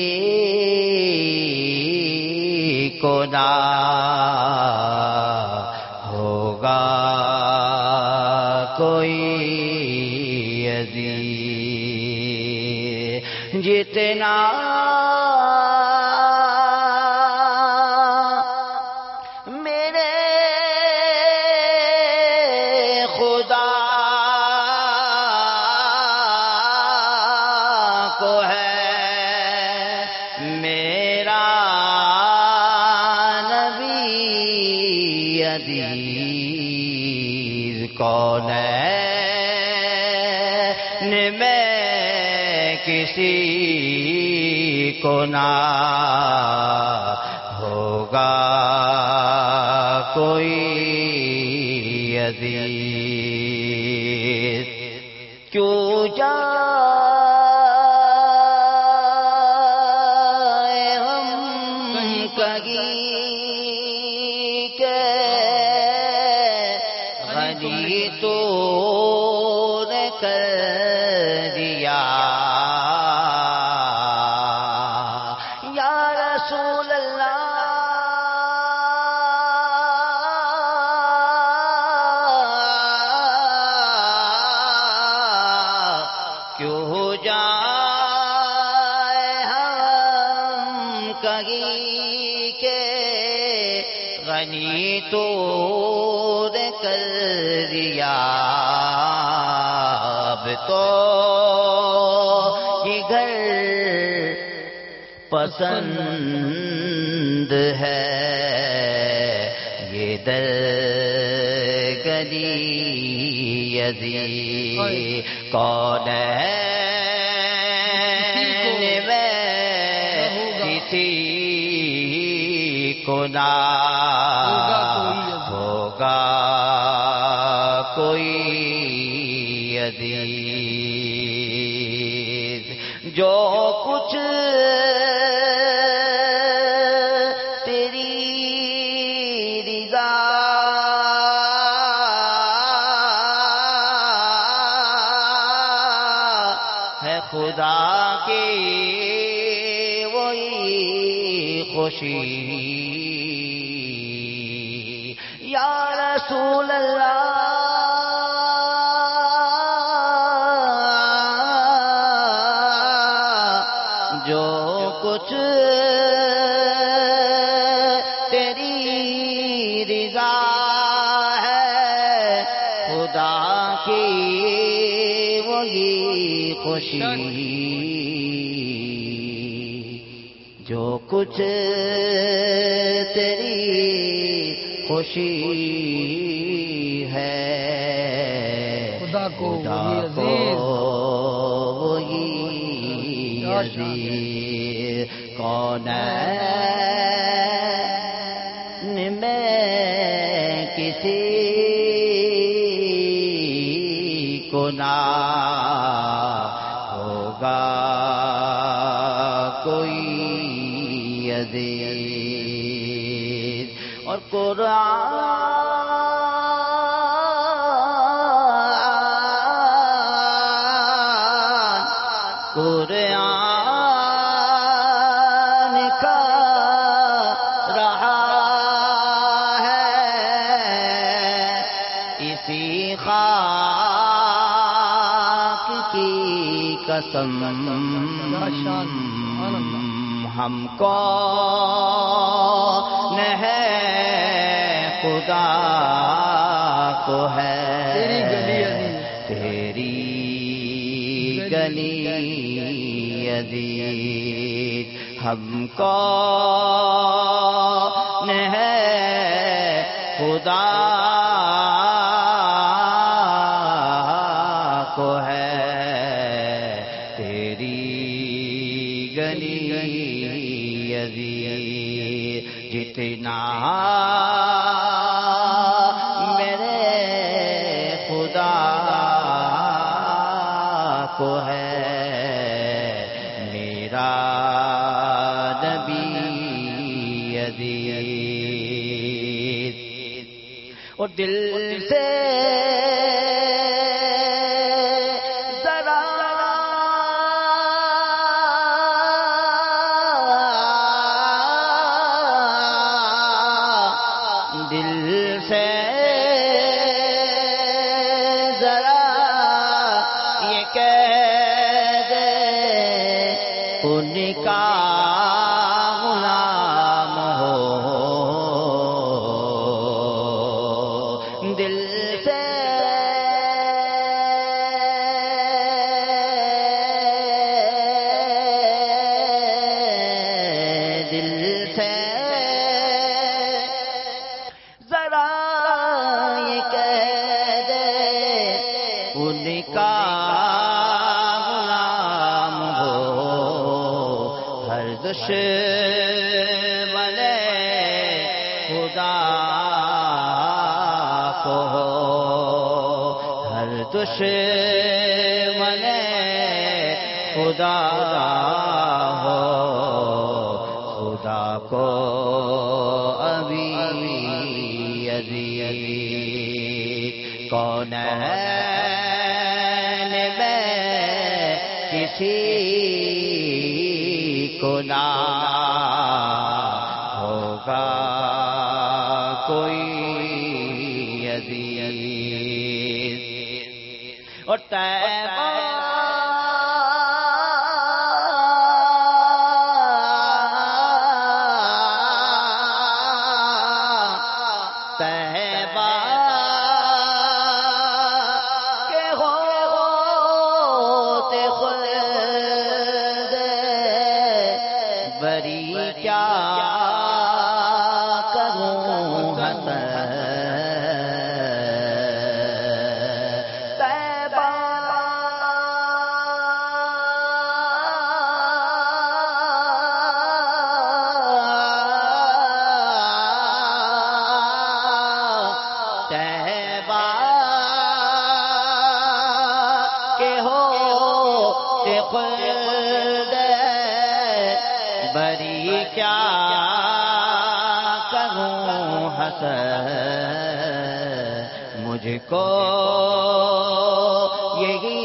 کو نہ ہوگا کوئی عزیز جتنا میرے خدا کو ہے میرا نبی عزیز کون ہے میں کسی کو نہ ہوگا کوئی عزیز کیوں جائے ہم کہیں کہ غنی تو نے کر دیا یا رسول اللہ کیوں جائے ہم کہیں کہ غنی تو نے کر دیا اب تو یہ گھر پسند ہے یہ در گلی یزید کون ہے کسی کو نہ ہوگا کوئی عزیز جو کچھ تیری رضا ہے خدا کی وہی خوشی یا رسول اللہ جو کچھ تیری رضا ہے خدا کی وہی خوشی جو کچھ تیری خوشی ہے خدا کو وہی عزیز کون میں کسی کو نہ ہوگا کوئی عزیز اور قرآن قرآن کا رہا ہے اسی خاک کی قسم ہم کو ہے خدا کو ہے تیری گلی عزیز ہم کو ہے خدا کو ہے تیری گلی عزیز جتنا میرے خدا کو ہے میرا نبی عزیز اور دل سے ان کا غلام ہو دل سے دل سے ذرا یہ کہہ دے ان کا دشمن خدا کو ہر دشمن خدا ہو خدا کو ابھی عزیز کون ہے میں کسی کو نہ ہوگا کوئی عزیز اور طیبہ طیبہ کے ہوتے خلد بری کیا کروں حسن بری کیا کروں حسن مجھ کو یہی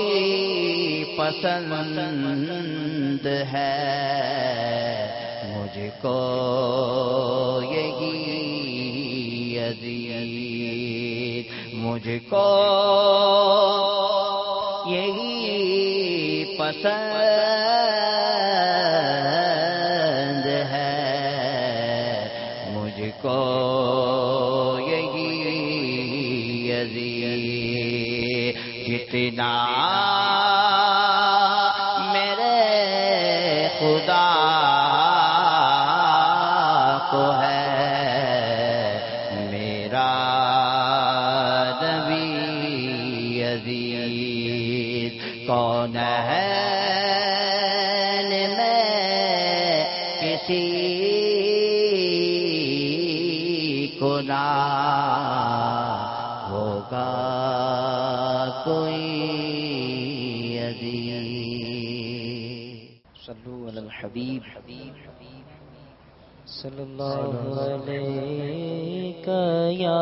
پسند ہے مجھ کو یہی عزیز مجھ کو یہی پسند ہے مجھ کو یہی عزیز جتنا میرے خدا کو ہے میرا نبی عزیز کون ہے کو نہ ہوگا کوئی عزیز صلو علی الحبیب صلی اللہ علیہ یا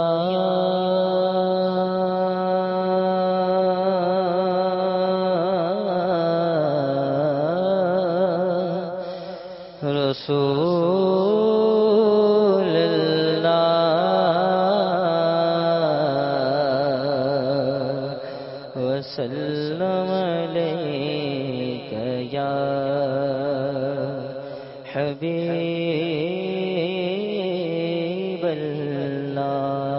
رسول اللہ وسلم علیک یا حبیب اللہ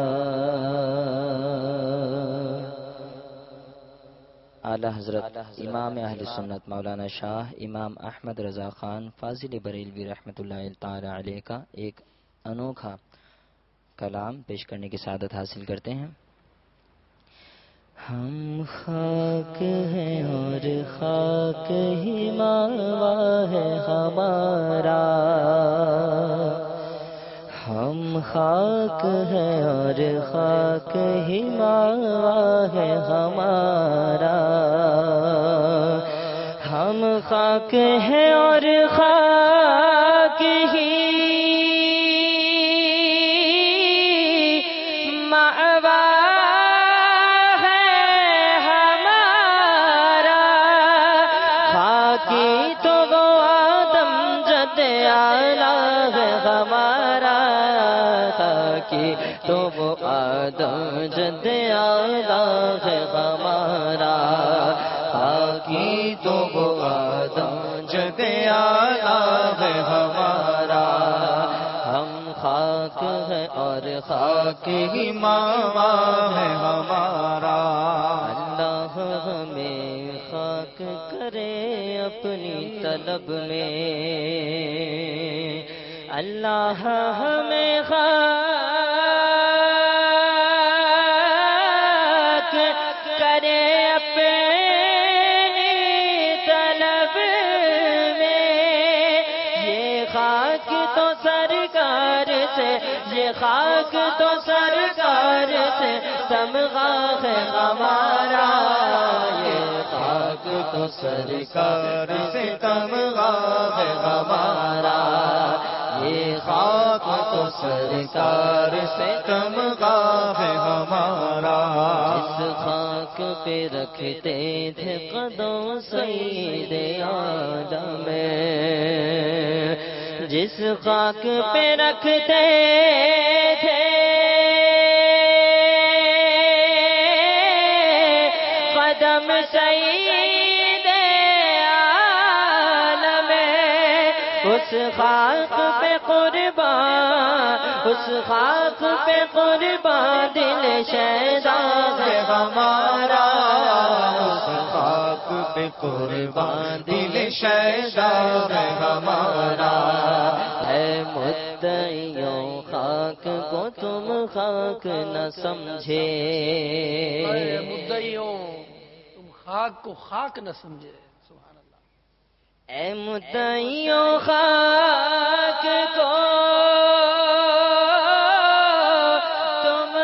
اعلی حضرت امام اہل سنت مولانا شاہ امام احمد رضا خان فاضل بریلوی رحمۃ اللہ تعالی علیہ کا ایک انوکھا کلام پیش کرنے کی سعادت حاصل کرتے ہیں. ہم خاک ہیں اور خاک ہی ماوا ہے ہمارا ہم خاک ہیں اور خاک ہی ماوا ہے ہمارا ہم خاک ہیں اور خاک ہی ماوا ہے ہمارا خاکی تو وہ آدم جد اعلیٰ ہے ہمارا خاکی تو وہ آدم جد اعلیٰ ہے ہمارا خاکی تو وہ آدم جد اعلیٰ ہے ہمارا ہم خاک ہے اور خاک ہی ماوا ہے ہمارا اللہ ہمیں خاک کرے اپنی طلب میں اللہ ہمیں خاک کرے اپنی طلب میں یہ خاک تو سرکار سے یہ خاک تو سرکار سے تمغہ ہے ہمارا یہ خاک تو سرکار سے تمغہ ہے ہمارا یہ خاک تو سرکار سے تمغہ ہے ہمارا جس خاک پہ رکھتے تھے قدم سید آدم جس خاک پہ رکھتے تھے قدم سید عالم اس خاک پہ قربان اس خاک پہ قربان دل شیدا ہے ہمارا اس خاک پہ قربان دل شیدا ہے ہمارا تم خاک نہ سمجھے، اے مدعیوں تم خاک کو خاک نہ سمجھے. سبحان اللہ. اے مدعیوں خاک کو تم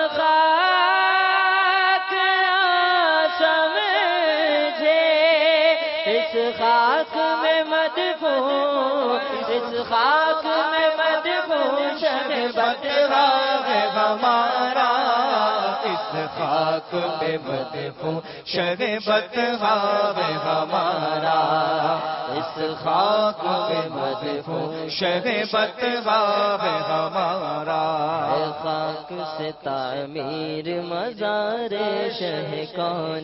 خاک نہ سمجھے، اس خاک میں مدفون، اس خاک میں مدفون شب بدخواہ ہے ہمارا، اس خاک پہ مدفون شب بدخواہ ہے ہمارا، اس خاک پہ مدفون شب بدخواہ ہے ہمارا. اے خاک سے تعمیر مزار شہ کونین،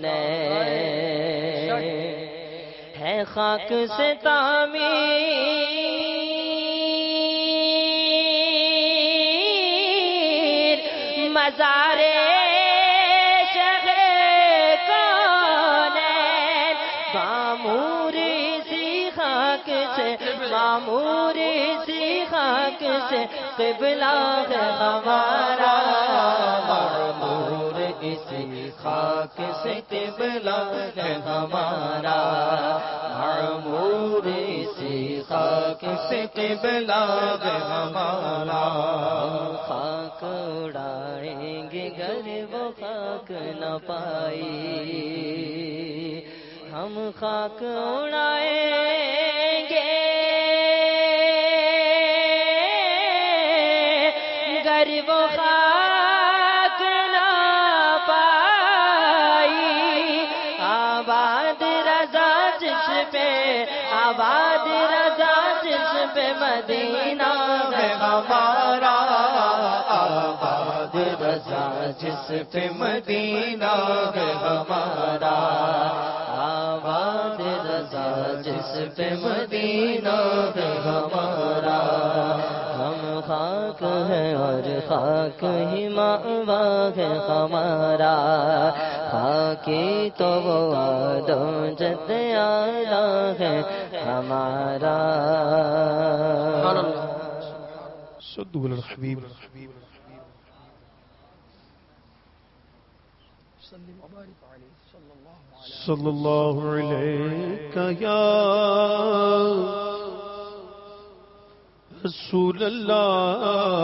ہے خاک سے تعمیر مزار شہ کونین، معمور اسی خاک سے، معمور اسی خاک سے قبلہ ہے ہمارا، معمور اسی خاک سے قبلہ ہے ہمارا، معمور اسی خاک سے قبلہ ہے ہمارا. خاک اڑائیں گے گر وہ خاک نہ پائی، ہم خاک اڑائیں گے گر وہ خاک نہ پائی. آباد رضا جس پہ، آباد رضا جس پہ مدینہ ہے ہمارا، آباد رضا جس پہ مدینہ ہے ہمارا، آباد رضا جس پہ مدینہ ہے ہمارا. ہم خاک ہے اور خاک ہی مأوا ہے ہمارا، خاکی تو وہ آدم جد آلہ ہے ہمارا. صلوا علی الحبیب. صلی اللہ علیہ یا رسول اللہ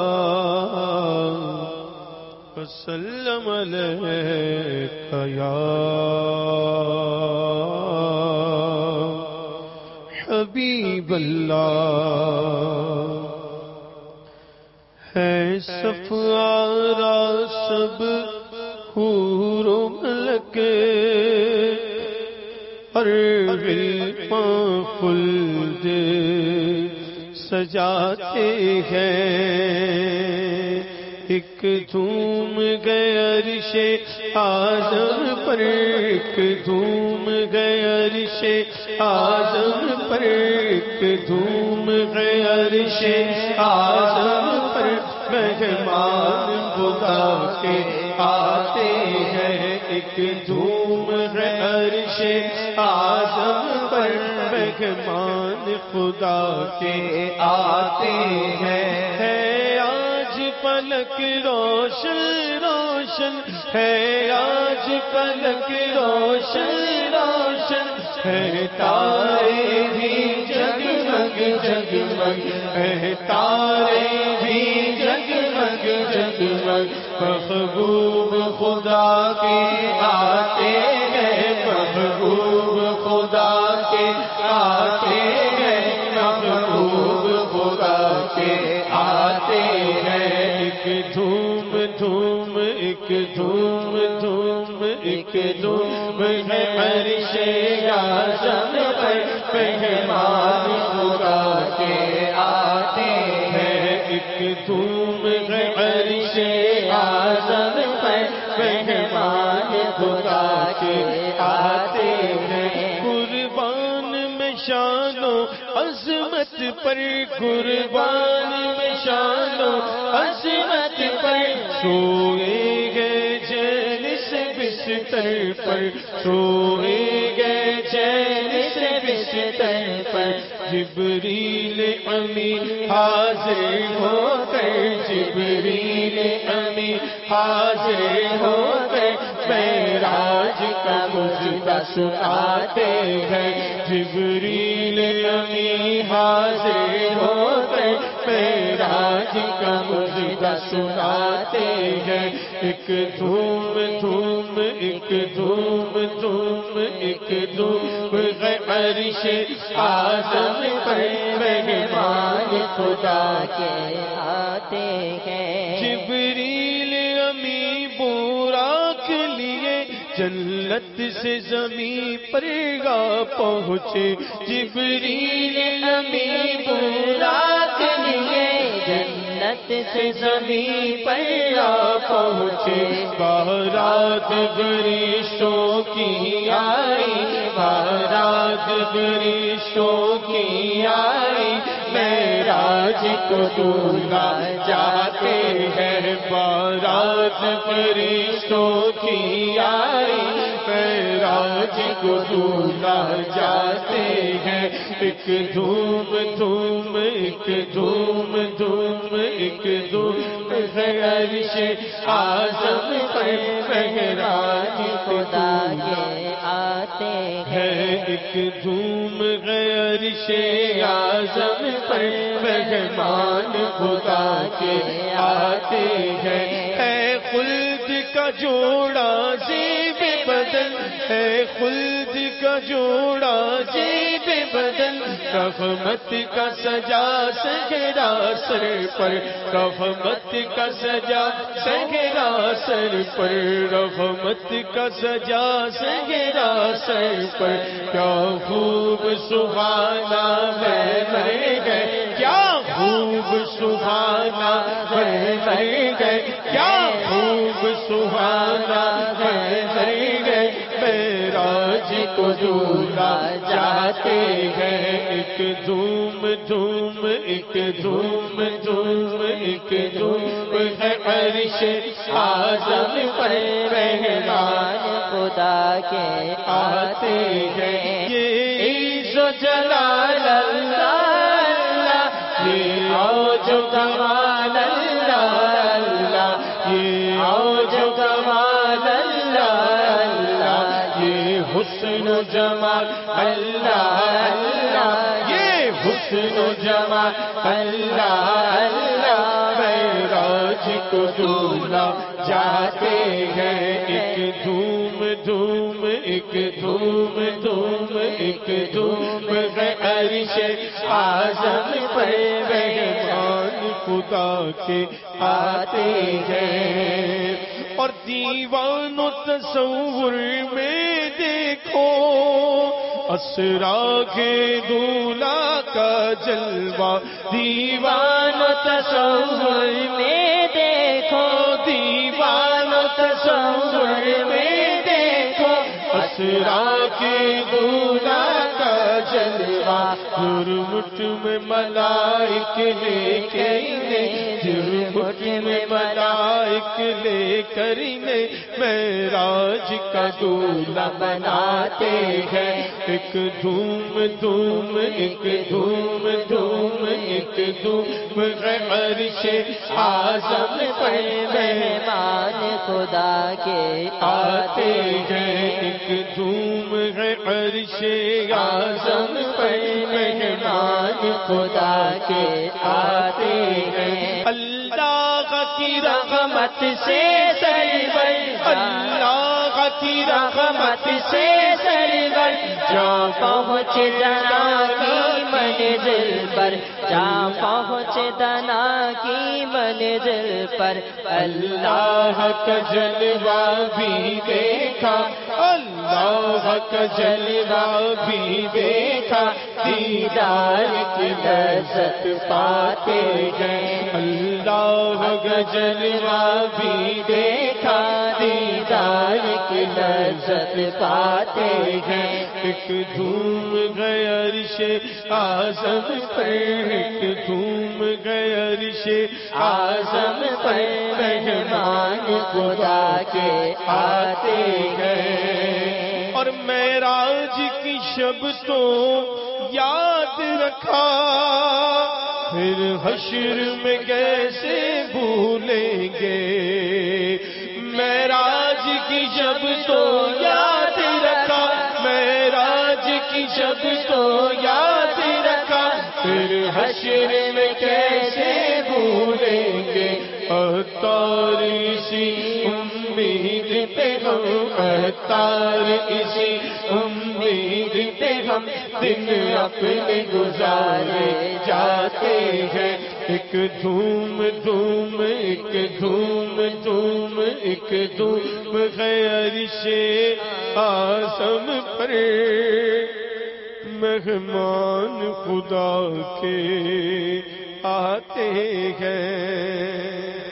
وسلم علیک یا حبیب اللہ. ہے صفارا سب حور و ملک اور غلمان خلد سجاتے ہیں، ایک دھوم گئے عرش اعظم پر، ایک دھوم گئے عرش اعظم پر، ایک دھوم گئے عرش اعظم پر. مہمان خدا کے آتے ہیں، ایک دھوم ہے عرش اعظم پر، مہمان خدا کے آتے ہیں. ہے آج پلک روشن روشن، ہے آج پلک روشن روشن، ہے تارے بھی جگمگ جگمگ، ہے تارے بھی جگمگ جگمگ. محبوب خدا کے آتے ہیں، محبوب خدا کے آتے ہیں، محبوب خدا کے آتے ہیں. ایک دھوم دھوم، ایک دھوم دھوم، ایک دھوم ہے عرش اعظم پر، مہمان خدا کے آتے ہیں. ایک دھوم ہے عرش اعظم پر، مہمان خدا کے آتے ہیں. قربان میں شان و عظمت پر، قربان میں شان و عظمت پر، سوئے گئے چین سے بستر پر، سوئے گئے چین سے بستر پر. جبریل امین حاضر ہو کر جبریل امین حاضر ہو کر معراج کا مجدہ سناتے ہیں جبریل امین حاضر ہو کر معراج کا مجدہ سناتے ہیں ایک دھوم دھوم ایک دھوم دھوم ایک دھوم ہے عرش اعظم پر مہمان خدا کے آتے ہیں جبریل امی براق لیے جنت سے زمین پر گا پہنچے جبریل امی براق لیے جنت سے زمین پر گا پہنچے بارات فرشتوں کی آئی بارات فرشتوں کی آئی معراج کو دولہا جاتے ہیں بارات فرشتوں کی آئی معراج کو دولہا جاتے ہیں ایک دھوم دھوم ایک دھوم دھوم ایک دھوم ہے عرش اعظم پر معراج خدا کے آتے ہیں ایک دھوم ہے عرش اعظم پر مہمان خدا کے آتے ہیں اے خلد کا جوڑا زیب بدن ہے خلد کا جوڑا زیب بدن رحمت کا سجا سہرا سر پر رحمت کا سجا سہرا سر پر رحمت کا سجا سہرا سر پر کیا خوب سبحانہ میں مر گئے کیا خوب سبحانہ میں مر گئے کیا خوب سبحانہ میں مر گئے معراج کو دولہا جاتے ہیں ایک دھوم دھوم ایک دھوم دھوم ایک دھوم ہے عرش اعظم پر مہمان خدا کے آتے ہیں یہ عز و جلال اللہ اللہ یہ عوج و کمال اللہ اللہ یہ عوج و کمال اللہ اللہ یہ حسن و جمال اللہ اللہ یہ حسن و جمال اللہ اللہ معراج کو دولہا جاتے ہیں ایک دھوم دھوم ایک دھوم دھوم ایک دھوم ہے عرش اعظم پر مہمان خدا کے آتے ہیں اور دیوان و تصور میں دیکھو اسرا کے دولہا کا جلوہ دیوان و تصور میں دیکھو دیوان و تصور میں دیکھو اسرا کے دولہا کا جلوہ جرمٹ میں ملائک لے کے جرمٹ میں ملائک لے کر معراج کا دولہا بناتے ہیں ایک دھوم دھوم ایک دھوم دھوم ایک دھوم ہے عرش اعظم پر مہمان خدا کے آتے ہیں ایک دھوم ہے عرش اعظم پر مہمان خدا کے آتے ہیں اللہ کی رحمت سے سرور اللہ کی رحمت سے سرور جہاں پہنچ دنا کی منزل پر جہاں پہنچ دنا کی منزل پر اللہ کا جلوہ بھی دیکھا اللہ کا جلوہ بھی دیکھا دیدار کی لذت پاتے ہیں اللہ کا جلوہ بھی دیکھا دیدار کی لذت پاتے ہیں ایک دھوم گئے عرش اعظم پر ایک دھوم گئے عرش اعظم پر مہمان خدا کے آتے ہیں اور معراج کی شب تو یاد رکھا پھر حشر میں کیسے بھولیں گے معراج کی جب تو یاد رکھا معراج کی جب تو یاد رکھا پھر حشر میں کیسے بھولیں گے اتار اسی امید پہ ہم اتار اسی امید پہ ہم دن اپنے گزارے جاتے ہیں ایک دھوم دھوم ایک دھوم دھوم ایک دھوم ہے عرش اعظم پر مہمان خدا کے آتے ہیں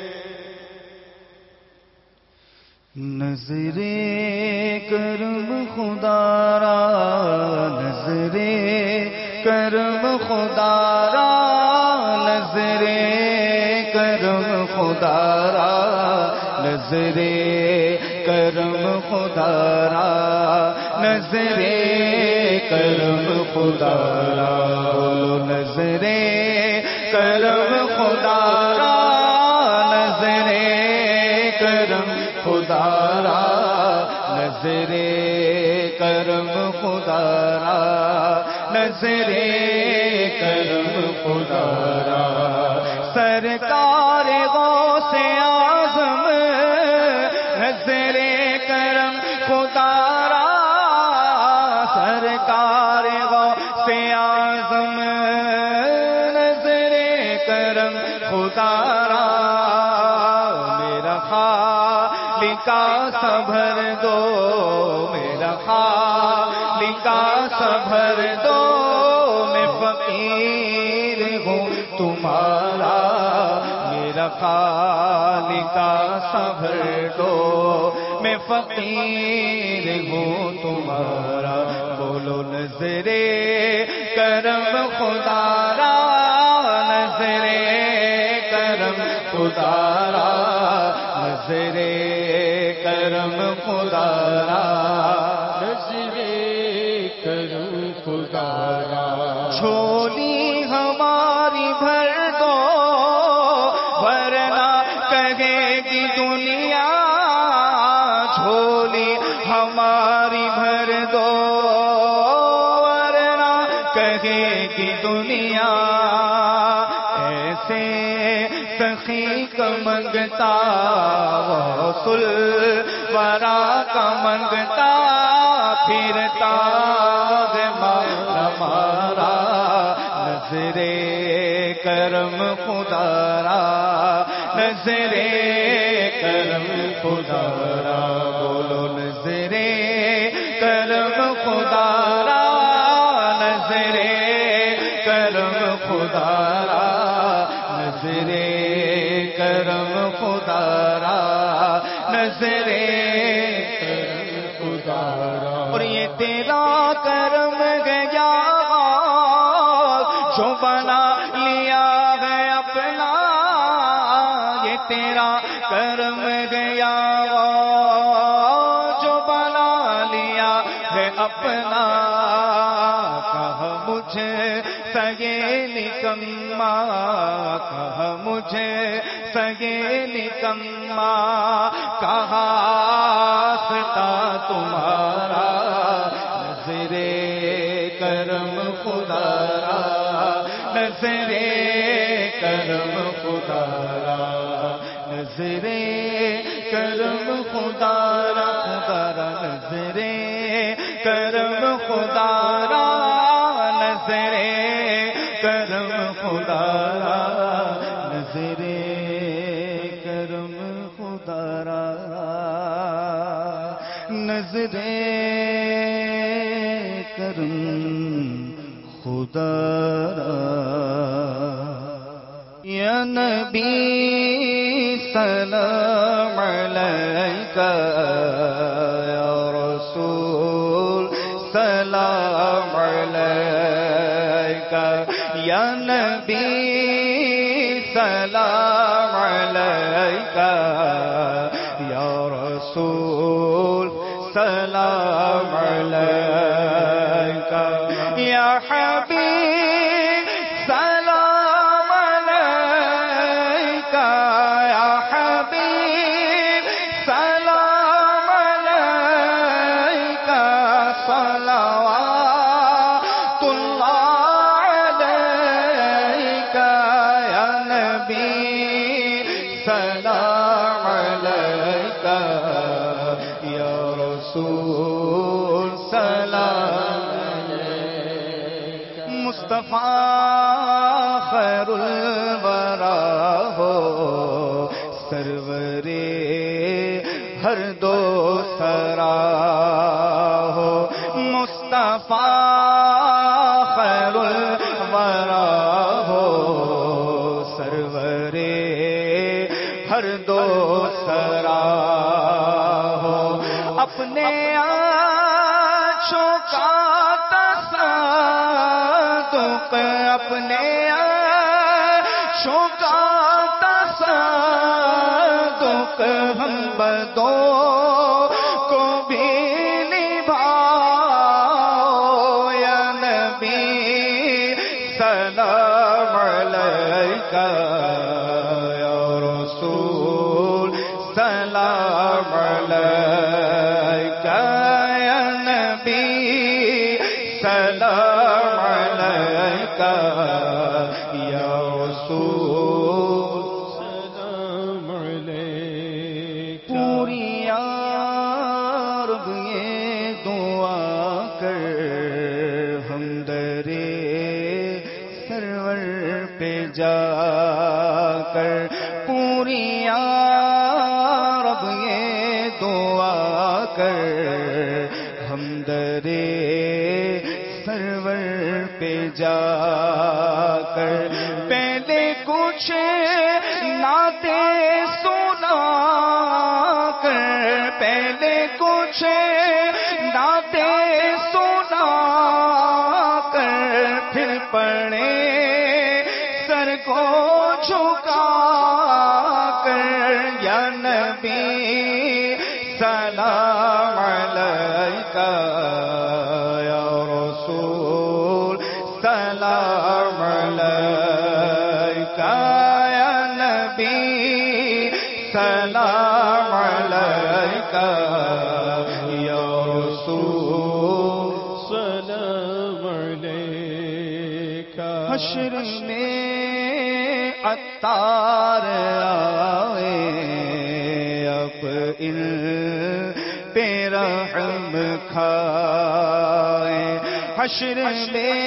نظر کرم خدا را نظر کرم خدا را نظر کرم خدا را نظر کرم خدا را نظر کرم خدا را نظر کرم خدا را نظر کرم خدا را نظر کرم خدا را نظر کرم خدا را سرکار غوث اعظم نظر کرم خدا را سرکار غوث اعظم نظر کرم خدا را میرا خالقا صبر دو میرا خالقا صبر دو میں فقیر ہوں تمہارا میرا خالقا صبر دو میں فقیر ہوں تمہارا بولو نظر کرم خدا را نظر کرم خدا را نظر کرم خدا را نظر کرم خدا را جھولی ہماری بھر دو ورنہ کہے گی دنیا جھولی ہماری بھر دو ورنہ کہے گی دنیا ایسے سخی کا منگتا غوث الورا کا منگتا پھرتا ہمارا مارا نظر کرم خدا را نظر کرم خدا را بولو نظر کرم خدا را نظر کرم خدا را نظر کرم خدا را نظر کرم خدا را اور یہ تیرا کرم گیا جو بنا لیا ہے اپنا یہ تیرا کرم گیا جو بنا لیا ہے اپنا کہا مجھے سگے نکما کہا مجھے سگے نکما کہا ستا تمہارا نظر کرم خدا را نظر کرم خدا را نظر کرم خدا را خدا را نظر کرم خدا را نظر کرم خدا را نظر کرم خدا را نظر کرم خدا را یا نبی سلام علیکہ یا رسول سلام علیکہ یا نبی سلام علیکہ یا رسول سلام علیکہ یا حبیب سلام یا نبی سلام علیکہ یا رسول سلام علیکہ مصطفیٰ خیر الورا ہو سرورے ہر دو سرا ہو مصطفیٰ خیر الورا ہو سرورے ہر دو سرا ہو اپنے آنچوں کا تصدق اپنے آنچوں کا تصدق ہم بدوں کو بھی نبھاؤ یا نبی سلام علیکہ یا رسول سلام علیکہ یا نبی سلام علیکہ یا رسول سلام علیکہ پوری عرب یہ دعا کر ہم درے سرور پہ جا کر پوری عرب یہ دعا کر ہم درے سرور پہ جا کر پہلے کچھ نعتیں سنا کر پہلے کچھ نعتیں سنا کر پھر پڑھے سر کو جھکا کر یا نبی سلام علیکہ یا رسول سلام علیکہ یا نبی سلام علیکہ یا رسول سلام علیکہ حشر میں عطار آئے اب ان پہ رحم کھائے حشر میں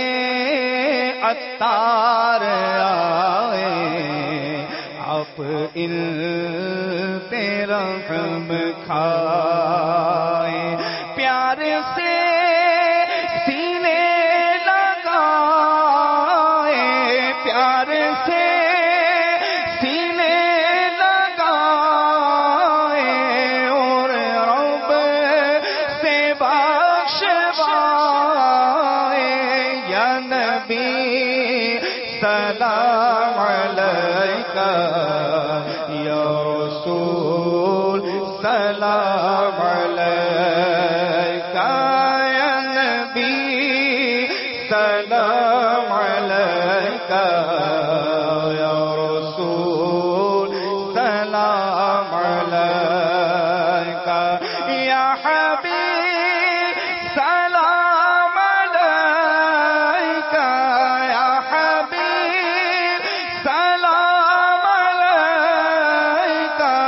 عطار آئے آپ ان پہ رحم کھائے پیار سے سینے لگائے پیار سے سینے لگائے اور رب سے بخشوائے یا نبی سلام علیکہ یا رسول سلام علیکہ یا نبی سلام علیکہ یا رسول سلام علیکہ یا حبیب سلام علیکہ یا حبیب سلام علیکہ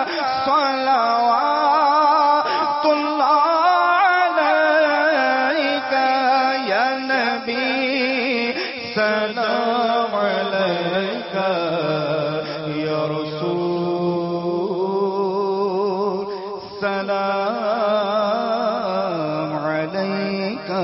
صلوات اللہ علیکہ یا نبی سلام علیکہ یا رسول سلام علیکہ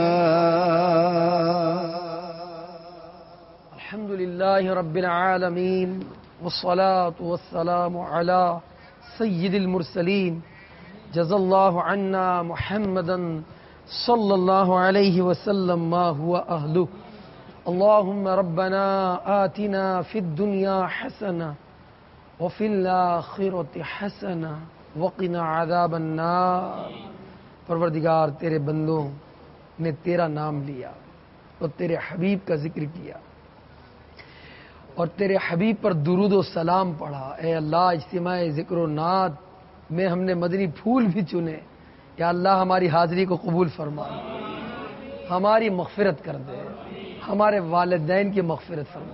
الحمد للہ رب العالمین والصلاة والسلام على سید المرسلین جزا اللہ عنا محمدا صلی اللہ علیہ وسلم ما هو اہلہ اللهم ربنا آتنا في الدنيا حسنة وفي الآخرة حسنة وقنا عذاب النار. پروردگار تیرے بندوں نے تیرا نام لیا اور تیرے حبیب کا ذکر کیا اور تیرے حبیب پر درود و سلام پڑھا. اے اللہ اجتماع ذکر و نعت میں ہم نے مدنی پھول بھی چنے. یا اللہ ہماری حاضری کو قبول فرما, ہماری مغفرت کر دے, ہمارے والدین کی مغفرت فرما,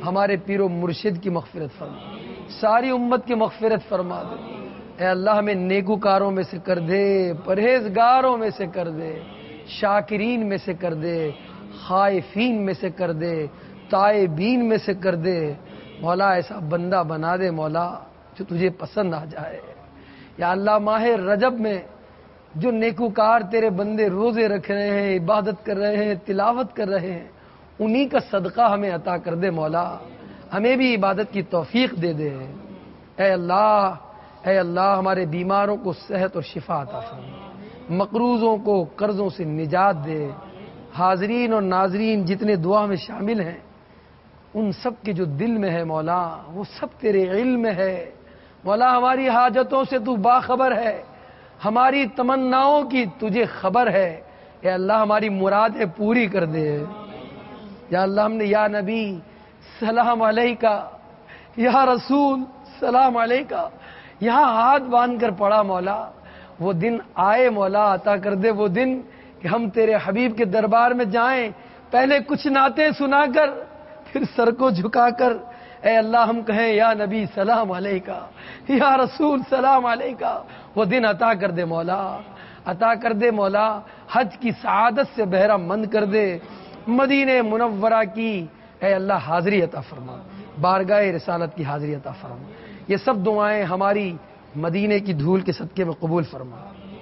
ہمارے پیر و مرشد کی مغفرت فرما، ساری امت کی مغفرت فرما دے۔ اے اللہ ہمیں نیکوکاروں میں سے کر دے، پرہیزگاروں میں سے کر دے، شاکرین میں سے کر دے، خائفین میں سے کر دے، تائبین میں سے کر دے۔ مولا ایسا بندہ بنا دے مولا جو تجھے پسند آ جائے۔ یا اللہ ماہ رجب میں جو نیکوکار تیرے بندے روزے رکھ رہے ہیں، عبادت کر رہے ہیں، تلاوت کر رہے ہیں، انہی کا صدقہ ہمیں عطا کر دے مولا، ہمیں بھی عبادت کی توفیق دے دے۔ اے اللہ اے اللہ ہمارے بیماروں کو صحت اور شفا عطا فرما، مقروضوں کو قرضوں سے نجات دے۔ حاضرین اور ناظرین جتنے دعا میں شامل ہیں ان سب کے جو دل میں ہے مولا وہ سب تیرے علم میں ہے مولا۔ ہماری حاجتوں سے تو باخبر ہے، ہماری تمناؤں کی تجھے خبر ہے۔ اے اللہ ہماری مرادیں پوری کر دے۔ یا اللہ ہم نے یا نبی سلام علیکہ، یا رسول سلام علیکہ یہاں ہاتھ باندھ کر پڑا مولا، وہ دن آئے مولا عطا کر دے، وہ دن کہ ہم تیرے حبیب کے دربار میں جائیں، پہلے کچھ نعتیں سنا کر پھر سر کو جھکا کر اے اللہ ہم کہیں یا نبی سلام علیکہ، یا رسول سلام علیکہ۔ وہ دن عطا کر دے مولا، عطا کر دے مولا، حج کی سعادت سے بہرہ مند کر دے، مدینہ منورہ کی اے اللہ حاضری عطا فرما، بارگاہ رسالت کی حاضری عطا فرما۔ یہ سب دعائیں ہماری مدینے کی دھول کے صدقے میں قبول فرما۔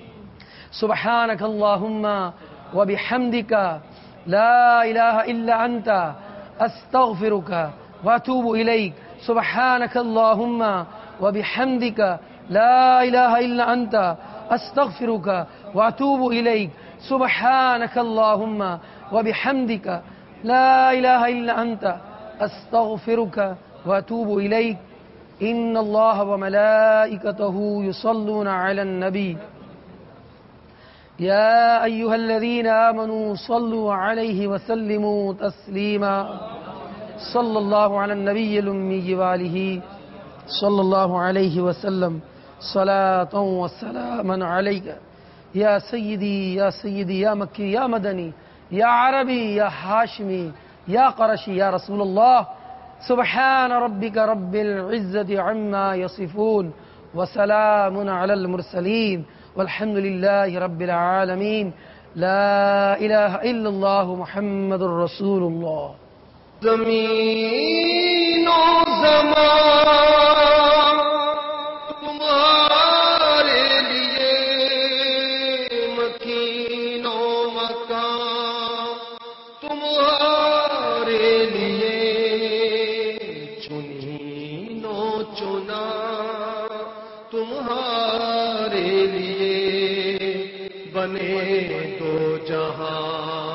سبحانک اللہم وبحمدک لا الہ الا انت استغفرک واتوب الیک۔ سبحانک اللہم وبحمدک لا الہ الا انت استغفرک واتوب الیک۔ سبحانک اللہم وبحمدک لا الہ الا انت استغفرک واتوب الیک۔ ان اللہ وملائکتہ یصلون علی النبی یا ایہا الذین آمنوا صلوا علیہ وسلموا تسلیما۔ صلی اللہ علی النبی الامی وآلہ صلی اللہ علیہ وسلم صلاۃ وسلاما علیک یا سیدی یا سیدی یا مکی یا مدنی یا عربی یا ہاشمی یا قرشی یا رسول اللہ۔ سبحان ربک رب العزت عما یصفون وسلام علی المرسلین والحمد للہ رب العالمین۔ لا الہ الا اللہ محمد الرسول اللہ۔ زمین و زمان تمہارے لیے، مکین و مکان تمہارے لیے، چنین و چنا تمہارے لیے، بنے دو جہاں